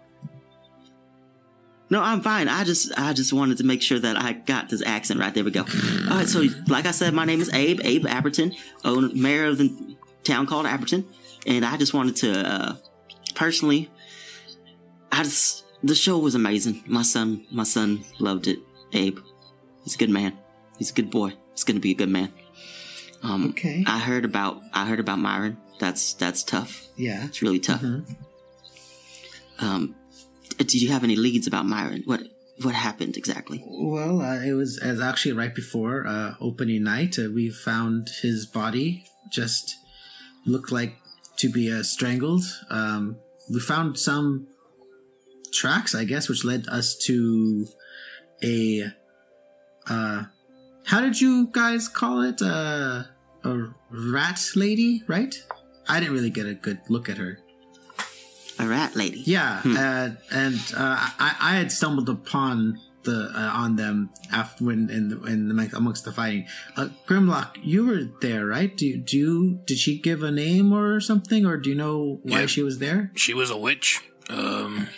No, I'm fine. I just wanted to make sure that I got this accent right. There we go. All right, so like I said, my name is Abe Apperton, mayor of the town called Apperton, and I just wanted to personally, the show was amazing. My son loved it. Abe, he's a good man. He's a good boy. He's gonna be a good man. Okay. I heard about Myron. That's tough. Yeah, it's really tough. Mm-hmm. Did you have any leads about Myron? What happened exactly? Well, it was actually right before opening night. We found his body just looked like to be strangled. We found some tracks, I guess, which led us to a how did you guys call it? A rat lady, right? I didn't really get a good look at her. A rat lady. Yeah, and I had stumbled upon on them after amongst the fighting. Grimlock, you were there, right? Did she give a name or something, or do you know why she was there? She was a witch. No,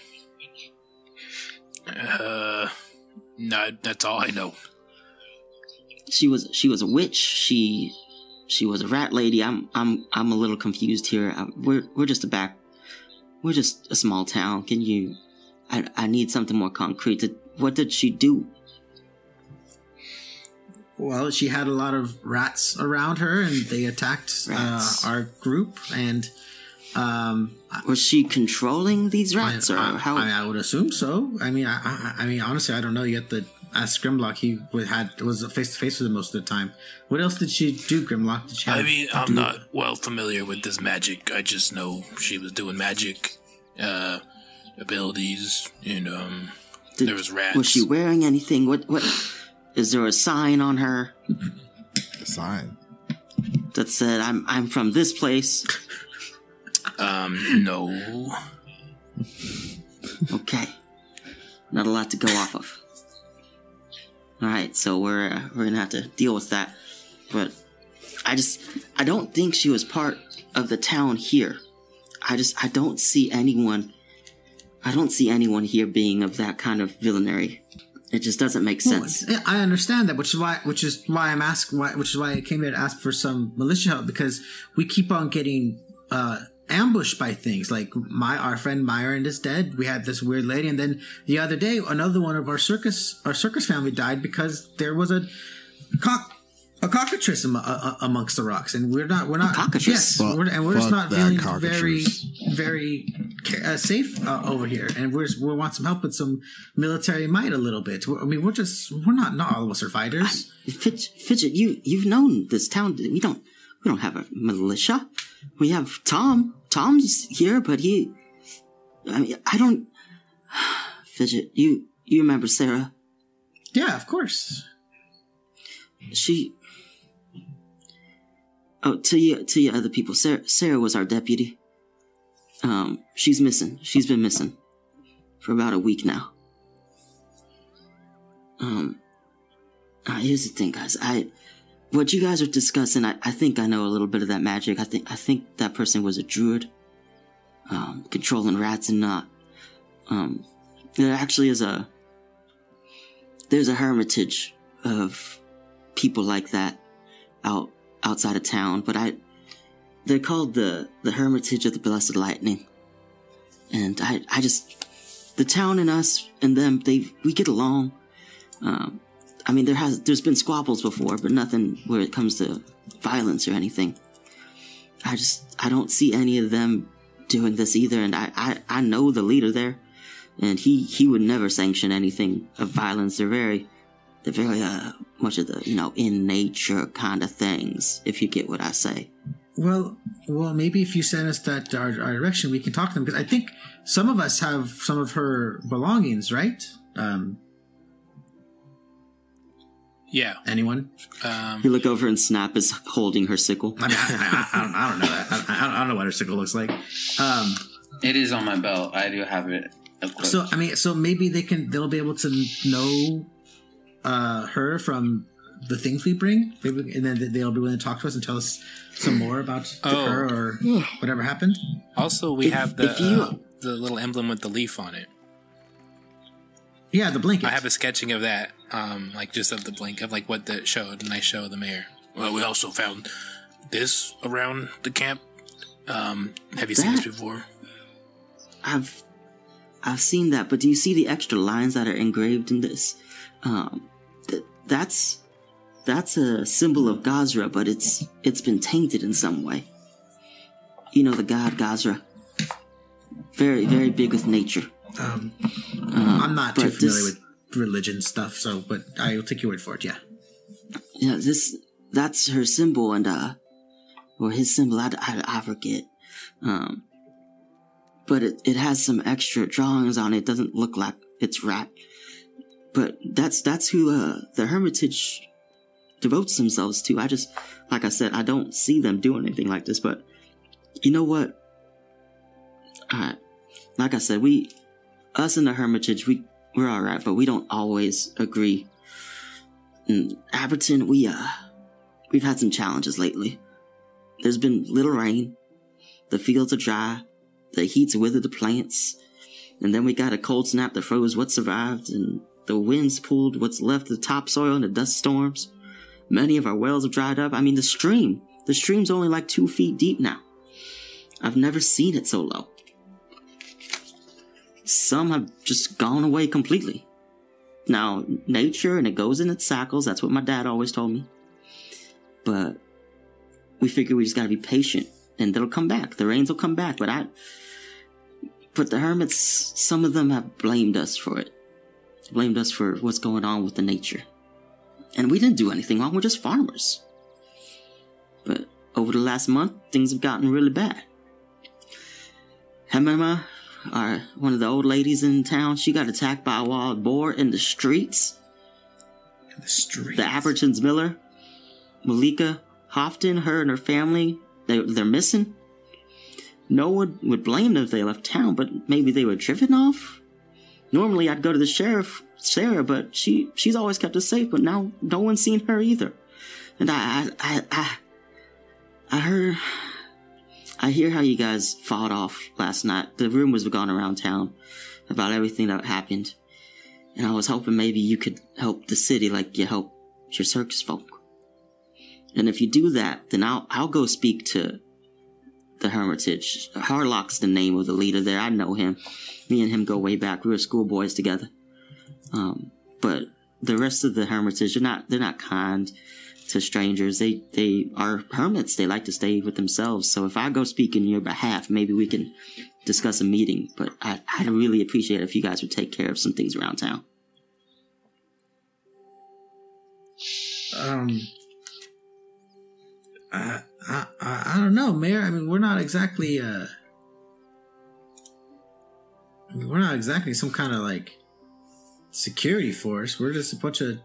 that's all I know. She was a witch. She was a rat lady. I'm a little confused here. We're just a small town. Can you? I need something more concrete. What did she do? Well, she had a lot of rats around her, and they attacked our group. And was she controlling these rats, or how? I would assume so. I mean, honestly, I don't know. You have to ask Grimlock. He was face to face with him most of the time. What else did she do, Grimlock? I'm not well familiar with this magic. I just know she was doing magic abilities, and there was rats. Was she wearing anything? What? Is there a sign on her? A sign that said, "I'm from this place." No. Okay. Not a lot to go off of. All right, so we're gonna have to deal with that. But I don't think she was part of the town here. I don't see anyone. I don't see anyone here being of that kind of villainy. It just doesn't make sense. Well, I understand that, which is why I came here to ask for some militia help, because we keep on getting ambushed by things. Like our friend Myron is dead. We had this weird lady, and then the other day another one of our circus family died because there was a cockatrice amongst the rocks, and we're not cockatrice. Yes, we're just not feeling very very safe over here, and we want some help with some military might a little bit. I mean, we're not all of us are fighters. Fidget, you've known this town. We don't have a militia. We have Tom. Tom's here, but I don't. Fidget, you remember Sarah? Yeah, of course. To you other people, Sarah was our deputy. She's missing. She's been missing for about a week now. Here's the thing, guys. What you guys are discussing, I think I know a little bit of that magic. I think that person was a druid, controlling rats and not. There actually is there's a hermitage of people like that outside of town, but they're called the Hermitage of the Blessed Lightning. And I just, the town and us and them, we get along. I mean, there's been squabbles before, but nothing where it comes to violence or anything. I don't see any of them doing this either, and I know the leader there, and he would never sanction anything of violence. They're very much of the, in nature kind of things, if you get what I say. Well, maybe if you send us that our direction, we can talk to them, because I think some of us have some of her belongings, right? Yeah. Anyone? You look over and Snap is holding her sickle. I mean, I don't know that. I don't know what her sickle looks like. It is on my belt. I do have it equipped. So maybe they'll be able to know her from the things we bring, maybe, and then they'll be willing to talk to us and tell us some more about her or whatever happened. Also, we have the little emblem with the leaf on it. Yeah, the blanket. I have a sketching of that, just of the blanket, of what that showed, a nice show of the mayor. Well, we also found this around the camp. Have you seen this before? I've seen that, but do you see the extra lines that are engraved in this? That's a symbol of Gazra, but it's been tainted in some way. You know the god Gazra. Very, very big with nature. I'm not too familiar with religion stuff, but I'll take your word for it. Yeah. Yeah, that's her symbol, and or his symbol. I forget. But it has some extra drawings on it. It doesn't look like it's wrapped. But that's who the Hermitage devotes themselves to. Like I said, I don't see them doing anything like this. But you know what? Like I said, us in the Hermitage, we're all right, but we don't always agree. In Abberton, we've had some challenges lately. There's been little rain. The fields are dry. The heat's withered the plants. And then we got a cold snap that froze what survived, and the winds pulled what's left of the topsoil in the dust storms. Many of our wells have dried up. I mean, the stream's only like 2 feet deep now. I've never seen it so low. Some have just gone away completely. Now, nature, and it goes in its cycles. That's what my dad always told me. But we figure we just gotta be patient, and they'll come back. The rains will come back. But the hermits, some of them have blamed us for it. Blamed us for what's going on with the nature. And we didn't do anything wrong. We're just farmers. But over the last month, things have gotten really bad. Hemema, one of the old ladies in town, she got attacked by a wild boar in the streets. The Abbertons Miller, Malika Houghton, her and her family, they're missing. No one would blame them if they left town, but maybe they were driven off. Normally I'd go to the sheriff, Sarah, but she's always kept us safe, but now no one's seen her either. And I hear how you guys fought off last night. The rumors have gone around town about everything that happened. And I was hoping maybe you could help the city like you help your circus folk. And if you do that, then I'll go speak to the Hermitage. Harlock's the name of the leader there. I know him. Me and him go way back. We were schoolboys together. But the rest of the Hermitage, they're not kind to strangers. They are hermits. They like to stay with themselves. So if I go speak in your behalf, maybe we can discuss a meeting. But I'd really appreciate it if you guys would take care of some things around town. I don't know, Mayor. I mean, we're not exactly some kind of security force. We're just a bunch of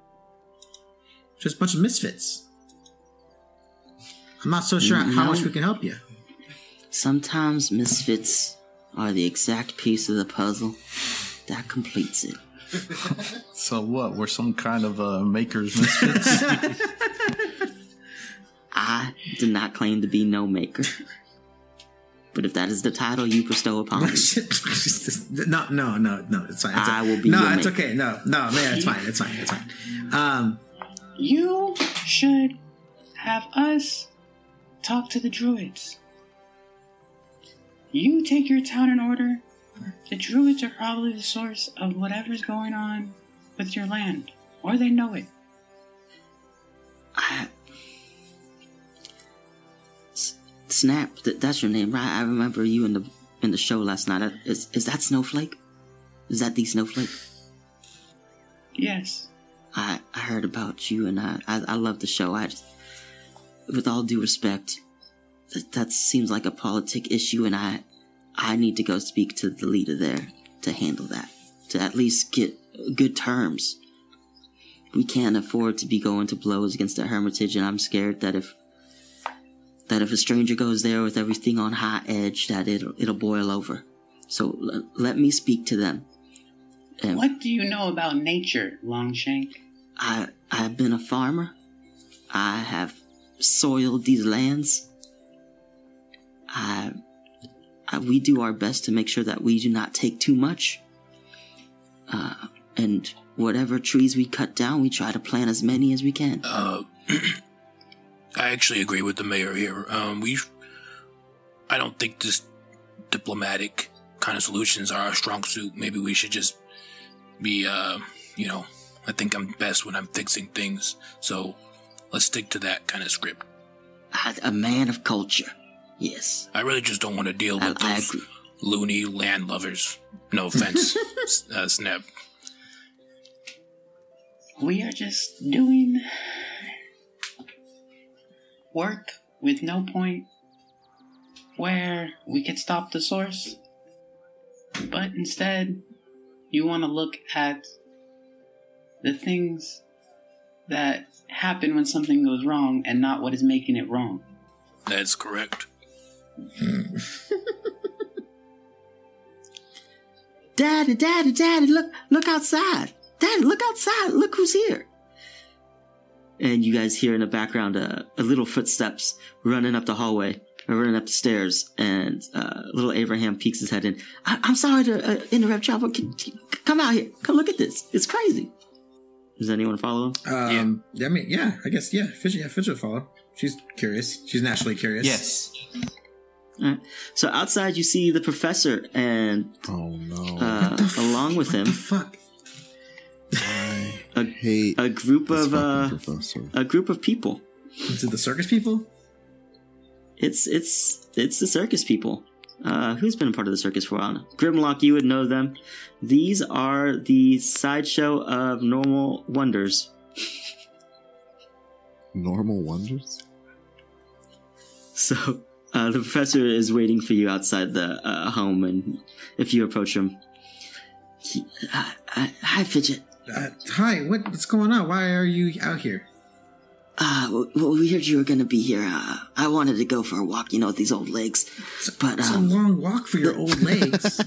misfits. I'm not so sure how much we can help you. Sometimes misfits are the exact piece of the puzzle that completes it. So what? We're some kind of maker's misfits? I do not claim to be no maker. But if that is the title you bestow upon me. No, it's fine. I will be your maker. No, it's okay. No, man, it's fine. It's fine. You should have us talk to the druids. You take your town in order. The druids are probably the source of whatever's going on with your land. Or they know it. Snap, that's your name, right? I remember you in the show last night. Is that Snowflake? Is that the Snowflake? Yes. I heard about you, and I love the show. I just, with all due respect, that seems like a politic issue, and I need to go speak to the leader there to handle that, to at least get good terms. We can't afford to be going to blows against the Hermitage, and I'm scared that if a stranger goes there with everything on high edge, that it'll boil over. So let me speak to them. And what do you know about nature, Longshank? I've been a farmer. I have soiled these lands. We do our best to make sure that we do not take too much. And whatever trees we cut down, we try to plant as many as we can. I actually agree with the mayor here. I don't think this diplomatic kind of solutions are our strong suit. Maybe we should just be, I think I'm best when I'm fixing things. So let's stick to that kind of script. A man of culture. Yes. I really just don't want to deal with those loony land lovers. No offense, Snap. We are just doing work with no point where we could stop the source. But instead, you want to look at the things that happen when something goes wrong and not what is making it wrong. That's correct. Daddy, look outside. Daddy, look outside. Look who's here. And you guys hear in the background a little footsteps running up the hallway, or running up the stairs, and little Abraham peeks his head in. I'm sorry to interrupt y'all, but come out here. Come look at this. It's crazy. Does anyone follow him? Fidget will follow. She's curious. She's naturally curious. Yes. All right. So outside you see the professor and along with him, fuck? I hate a group this of professor. a group of people. Is it the circus people? It's the circus people. Who's been a part of the circus for a while now? Grimlock, you would know them. These are the sideshow of Normal Wonders. Normal Wonders? So the professor is waiting for you outside the home, and if you approach him, hi, Fidget. Hi, what's going on? Why are you out here? Well, we heard you were going to be here. I wanted to go for a walk, with these old legs. But it's a long walk for your old legs.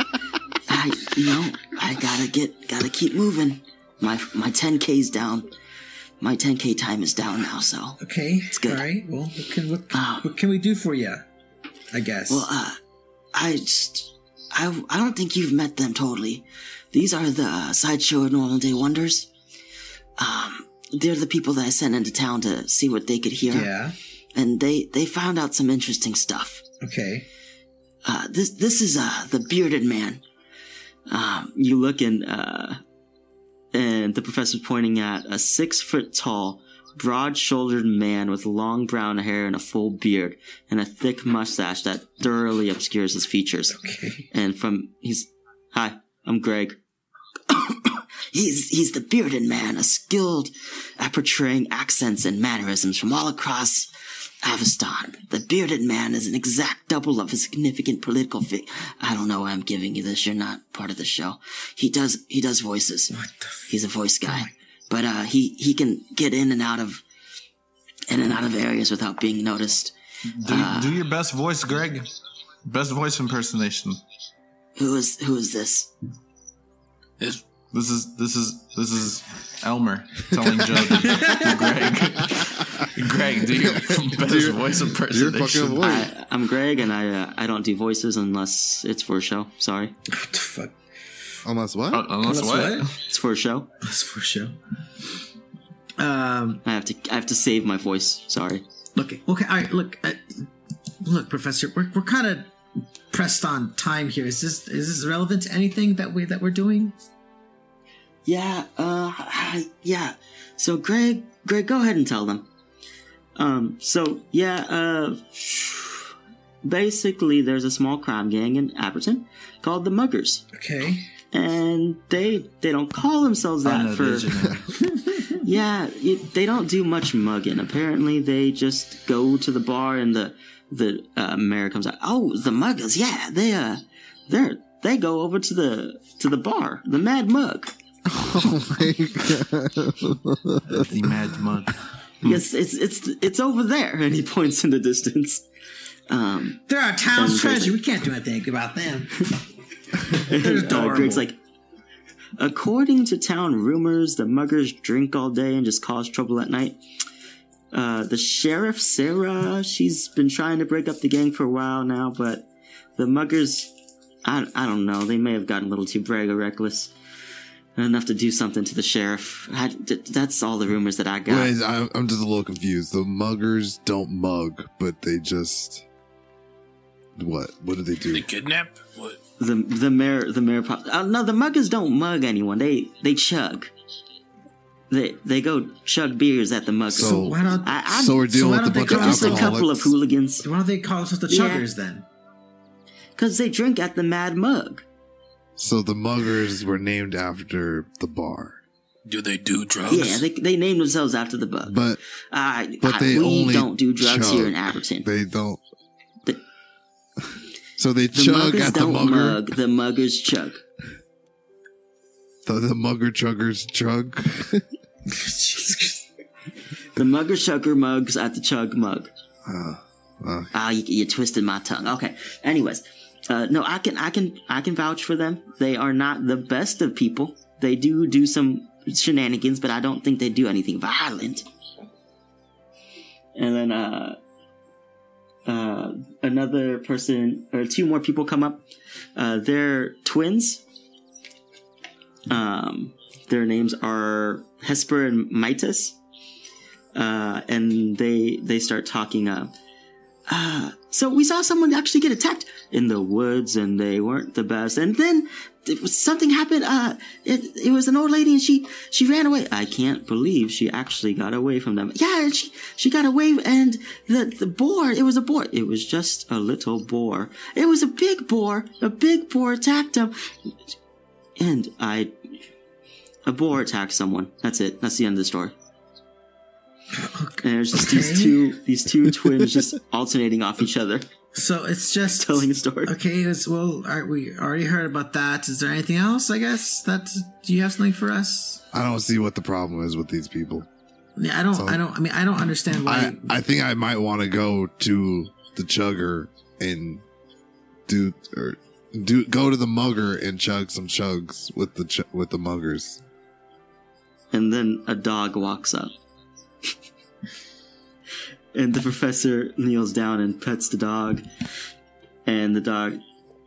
I gotta keep moving. My 10K's down. My 10K time is down now, so okay, it's good. All right. Well, what can we do for you? I guess. Well, I don't think you've met them totally. These are the sideshow of Normal Day Wonders. They're the people that I sent into town to see what they could hear. Yeah. And they found out some interesting stuff. Okay. This is the bearded man. You look and the professor's pointing at a 6-foot-tall, broad-shouldered man with long brown hair and a full beard and a thick mustache that thoroughly obscures his features. Okay. And hi, I'm Greg. He's the bearded man, skilled at portraying accents and mannerisms from all across Aveston. The bearded man is an exact double of a significant political figure. I don't know why I'm giving you this. You're not part of the show. He does voices. What the He's a voice guy. But he can get in and out of areas without being noticed. Do your best voice, Greg. Best voice impersonation. Who is this? This is Elmer telling Joe to Greg. Greg, do your best voice impersonation. Your fucking voice. I'm Greg, and I don't do voices unless it's for a show. Sorry. What the fuck? Unless what? Unless what? It's for a show. It's for a show. I have to save my voice. Sorry. Okay. All right. Look, Professor. We're kind of pressed on time here. Is this relevant to anything that we're doing? Yeah. Yeah. So Greg, go ahead and tell them. Basically, there's a small crime gang in Apperton called the Muggers. Okay. And they don't call themselves that for... Yeah, they don't do much mugging. Apparently, they just go to the bar and the mayor comes out. Oh, the Muggers, yeah, they go over to the bar, the Mad Mug. Oh my god. The Mad Mug. Yes, it's over there, and he points in the distance. They're our town's treasure. We can't do anything about them. Greg's like, according to town rumors, the Muggers drink all day and just cause trouble at night. The sheriff, Sarah, she's been trying to break up the gang for a while now, but the Muggers, I don't know, they may have gotten a little too brag or reckless. Enough to do something to the sheriff. That's all the rumors that I got. Wait, I'm just a little confused. The Muggers don't mug, but they just... What do they do? They kidnap? What? The mayor. No, the Muggers don't mug anyone. They chug. They go chug beers at the Muggers. So why not? So we're dealing with a bunch of just alcoholics. a couple of hooligans. Why don't they call themselves the Chuggers then? Because they drink at the Mad Mug. So the Muggers were named after the bar. Do they do drugs? Yeah, they named themselves after the bug. But we only don't do drugs chug. here in Apperton. They don't. So they chug at the Mugger. Mug, the Muggers chug. The Mugger chuggers chug. The Mugger chugger mugs at the chug mug. Okay. You twisted my tongue. Okay. Anyways, no, I can vouch for them. They are not the best of people. They do some shenanigans, but I don't think they do anything violent. And then another person or two more people come up. They're twins. Their names are Hesper and Midas. And they start talking. So we saw someone actually get attacked in the woods, and they weren't the best. And then something happened. It was an old lady, and she ran away. I can't believe she actually got away from them. Yeah, she got away, and the boar. It was a boar. It was just a little boar. It was a big boar. A big boar attacked him, and a boar attacked someone. That's it. That's the end of the story. And there's just these two twins just alternating off each other. So it's just telling a story. Okay, we already heard about that. Is there anything else? I guess do you have something for us? I don't see what the problem is with these people. Yeah, I don't understand why. I think I might want to go to the chugger and go to the Mugger and chug some chugs with the Muggers. And then a dog walks up. And the professor kneels down and pets the dog. And the dog...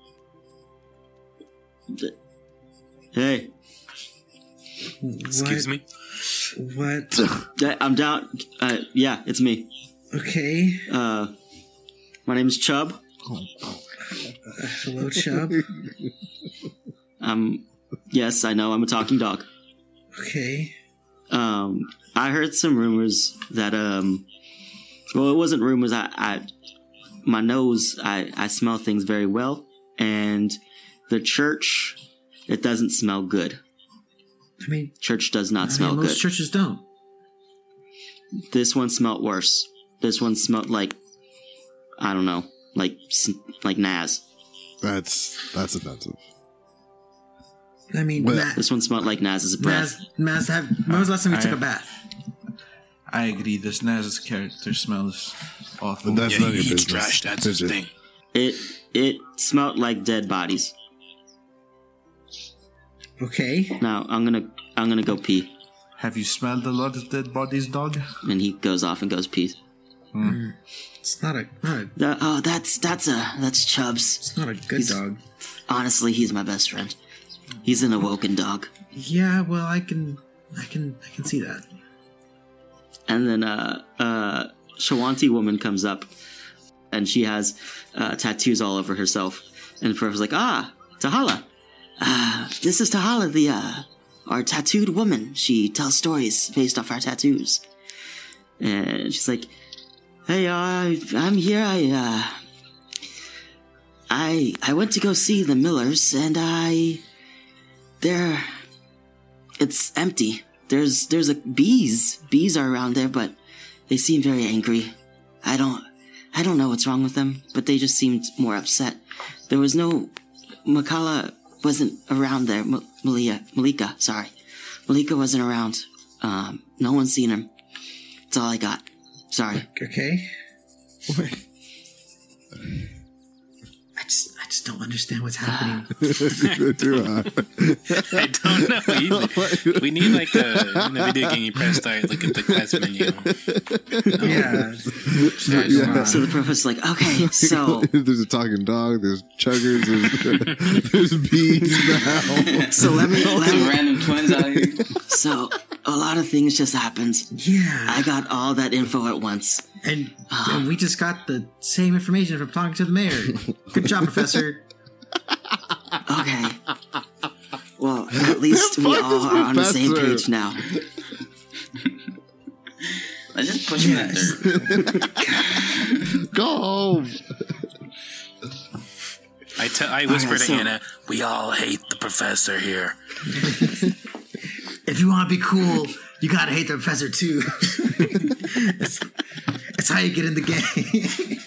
Hey. Excuse me? What? I'm down. Yeah, it's me. Okay. My name is Chubb. Hello, Chubb. Yes, I know, I'm a talking dog. Okay. I heard some rumors that, well, it wasn't rumors. My nose, I smell things very well. And the church, it doesn't smell good. I mean, church does not smell good. Most churches don't. This one smelled worse. This one smelled like, I don't know, like Naz. That's offensive. I mean, this one smelled like Naz's breath. When was the last time you took a bath? I agree. This Naz's character smells awful. But that's not your he eats business. trash. That's his thing. It smelled like dead bodies. Okay. Now I'm gonna go pee. Have you smelled a lot of dead bodies, dog? And he goes off and goes pee. It's not a. That's Chubbs. It's not a good dog. Honestly, he's my best friend. He's an awoken dog. Yeah, well, I can see that. And then Shawanti woman comes up, and she has tattoos all over herself. And the professor's like, Tahala. This is Tahala, our tattooed woman. She tells stories based off our tattoos. And she's like, hey, I'm here. I went to go see the Millers, and it's empty. There's bees. Bees are around there, but they seem very angry. I don't know what's wrong with them, but they just seemed more upset. There was no Makala wasn't around there. Malika, sorry. Malika wasn't around. No one's seen him. That's all I got. Sorry. Okay. I just don't understand what's happening. I don't know. We need like in the video game you press start, look at the class menu. Yeah. So the professor's like, okay, so there's a talking dog, there's chuggers, there's bees now. So let me Some random twins out here. So a lot of things just happened. Yeah. I got all that info at once. And we just got the same information from talking to the mayor. Good job, Professor. Okay. Well, at least we all are on the same page now. Let's just push him in that dirt. Go home. I whisper to Anna, we all hate the professor here. If you want to be cool, you gotta hate the professor too. That's how you get in the game.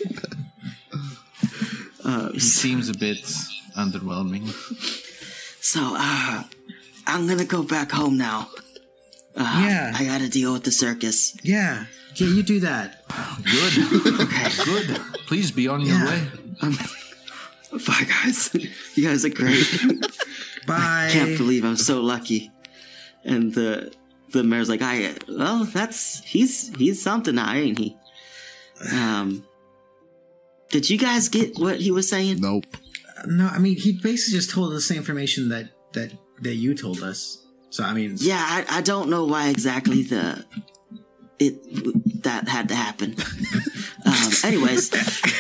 He seems a bit underwhelming. So, I'm gonna go back home now. Yeah. I gotta deal with the circus. Yeah, you do that. Good. Okay. Good. Please be on your way. Bye, guys. You guys are great. Bye. I can't believe I'm so lucky. And the mayor's like, he's something now, ain't he? Did you guys get what he was saying? Nope. No, I mean, he basically just told us the same information that you told us. So, I mean... Yeah, I don't know why exactly that had to happen. Anyways,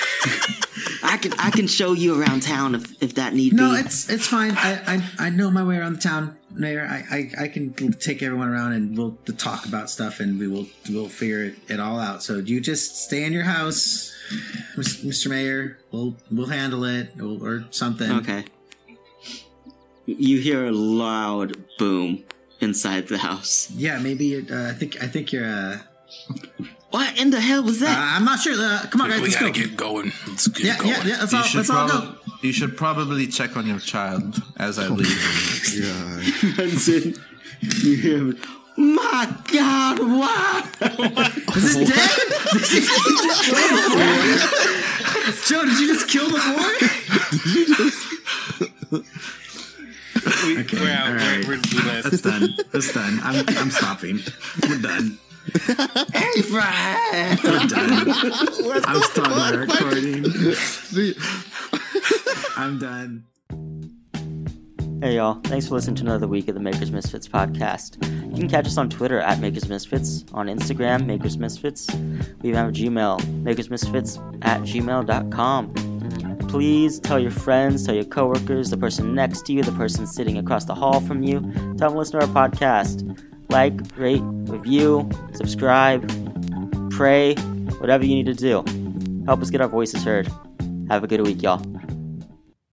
I can show you around town if that need be. No, it's fine. I know my way around the town, Mayor. I can take everyone around and we'll talk about stuff and we'll figure it all out. So you just stay in your house, Mr. Mayor. We'll handle it or something. Okay. You hear a loud boom inside the house. Yeah, maybe I think you're What in the hell was that? I'm not sure. Come on, guys, We let's gotta go. get going. Let's get going. Yeah. Let's all go. You should probably check on your child as I leave. Yeah. Runs in. You hear him. My God! Wow! Is it dead? Joe, did you just kill the boy? Okay, We're out. all right. We left. That's done. I'm stopping. We're done. Hey, Brian! We're done. I'm stopping my recording. I'm done. Hey y'all, thanks for listening to another week of the Makers Misfits podcast. You can catch us on Twitter at Makers Misfits, on Instagram, Makers Misfits. We even have a Gmail, makersmisfits@gmail.com. Please tell your friends, tell your coworkers, the person next to you, the person sitting across the hall from you, tell them to listen to our podcast. Like, rate, review, subscribe, pray, whatever you need to do. Help us get our voices heard. Have a good week, y'all.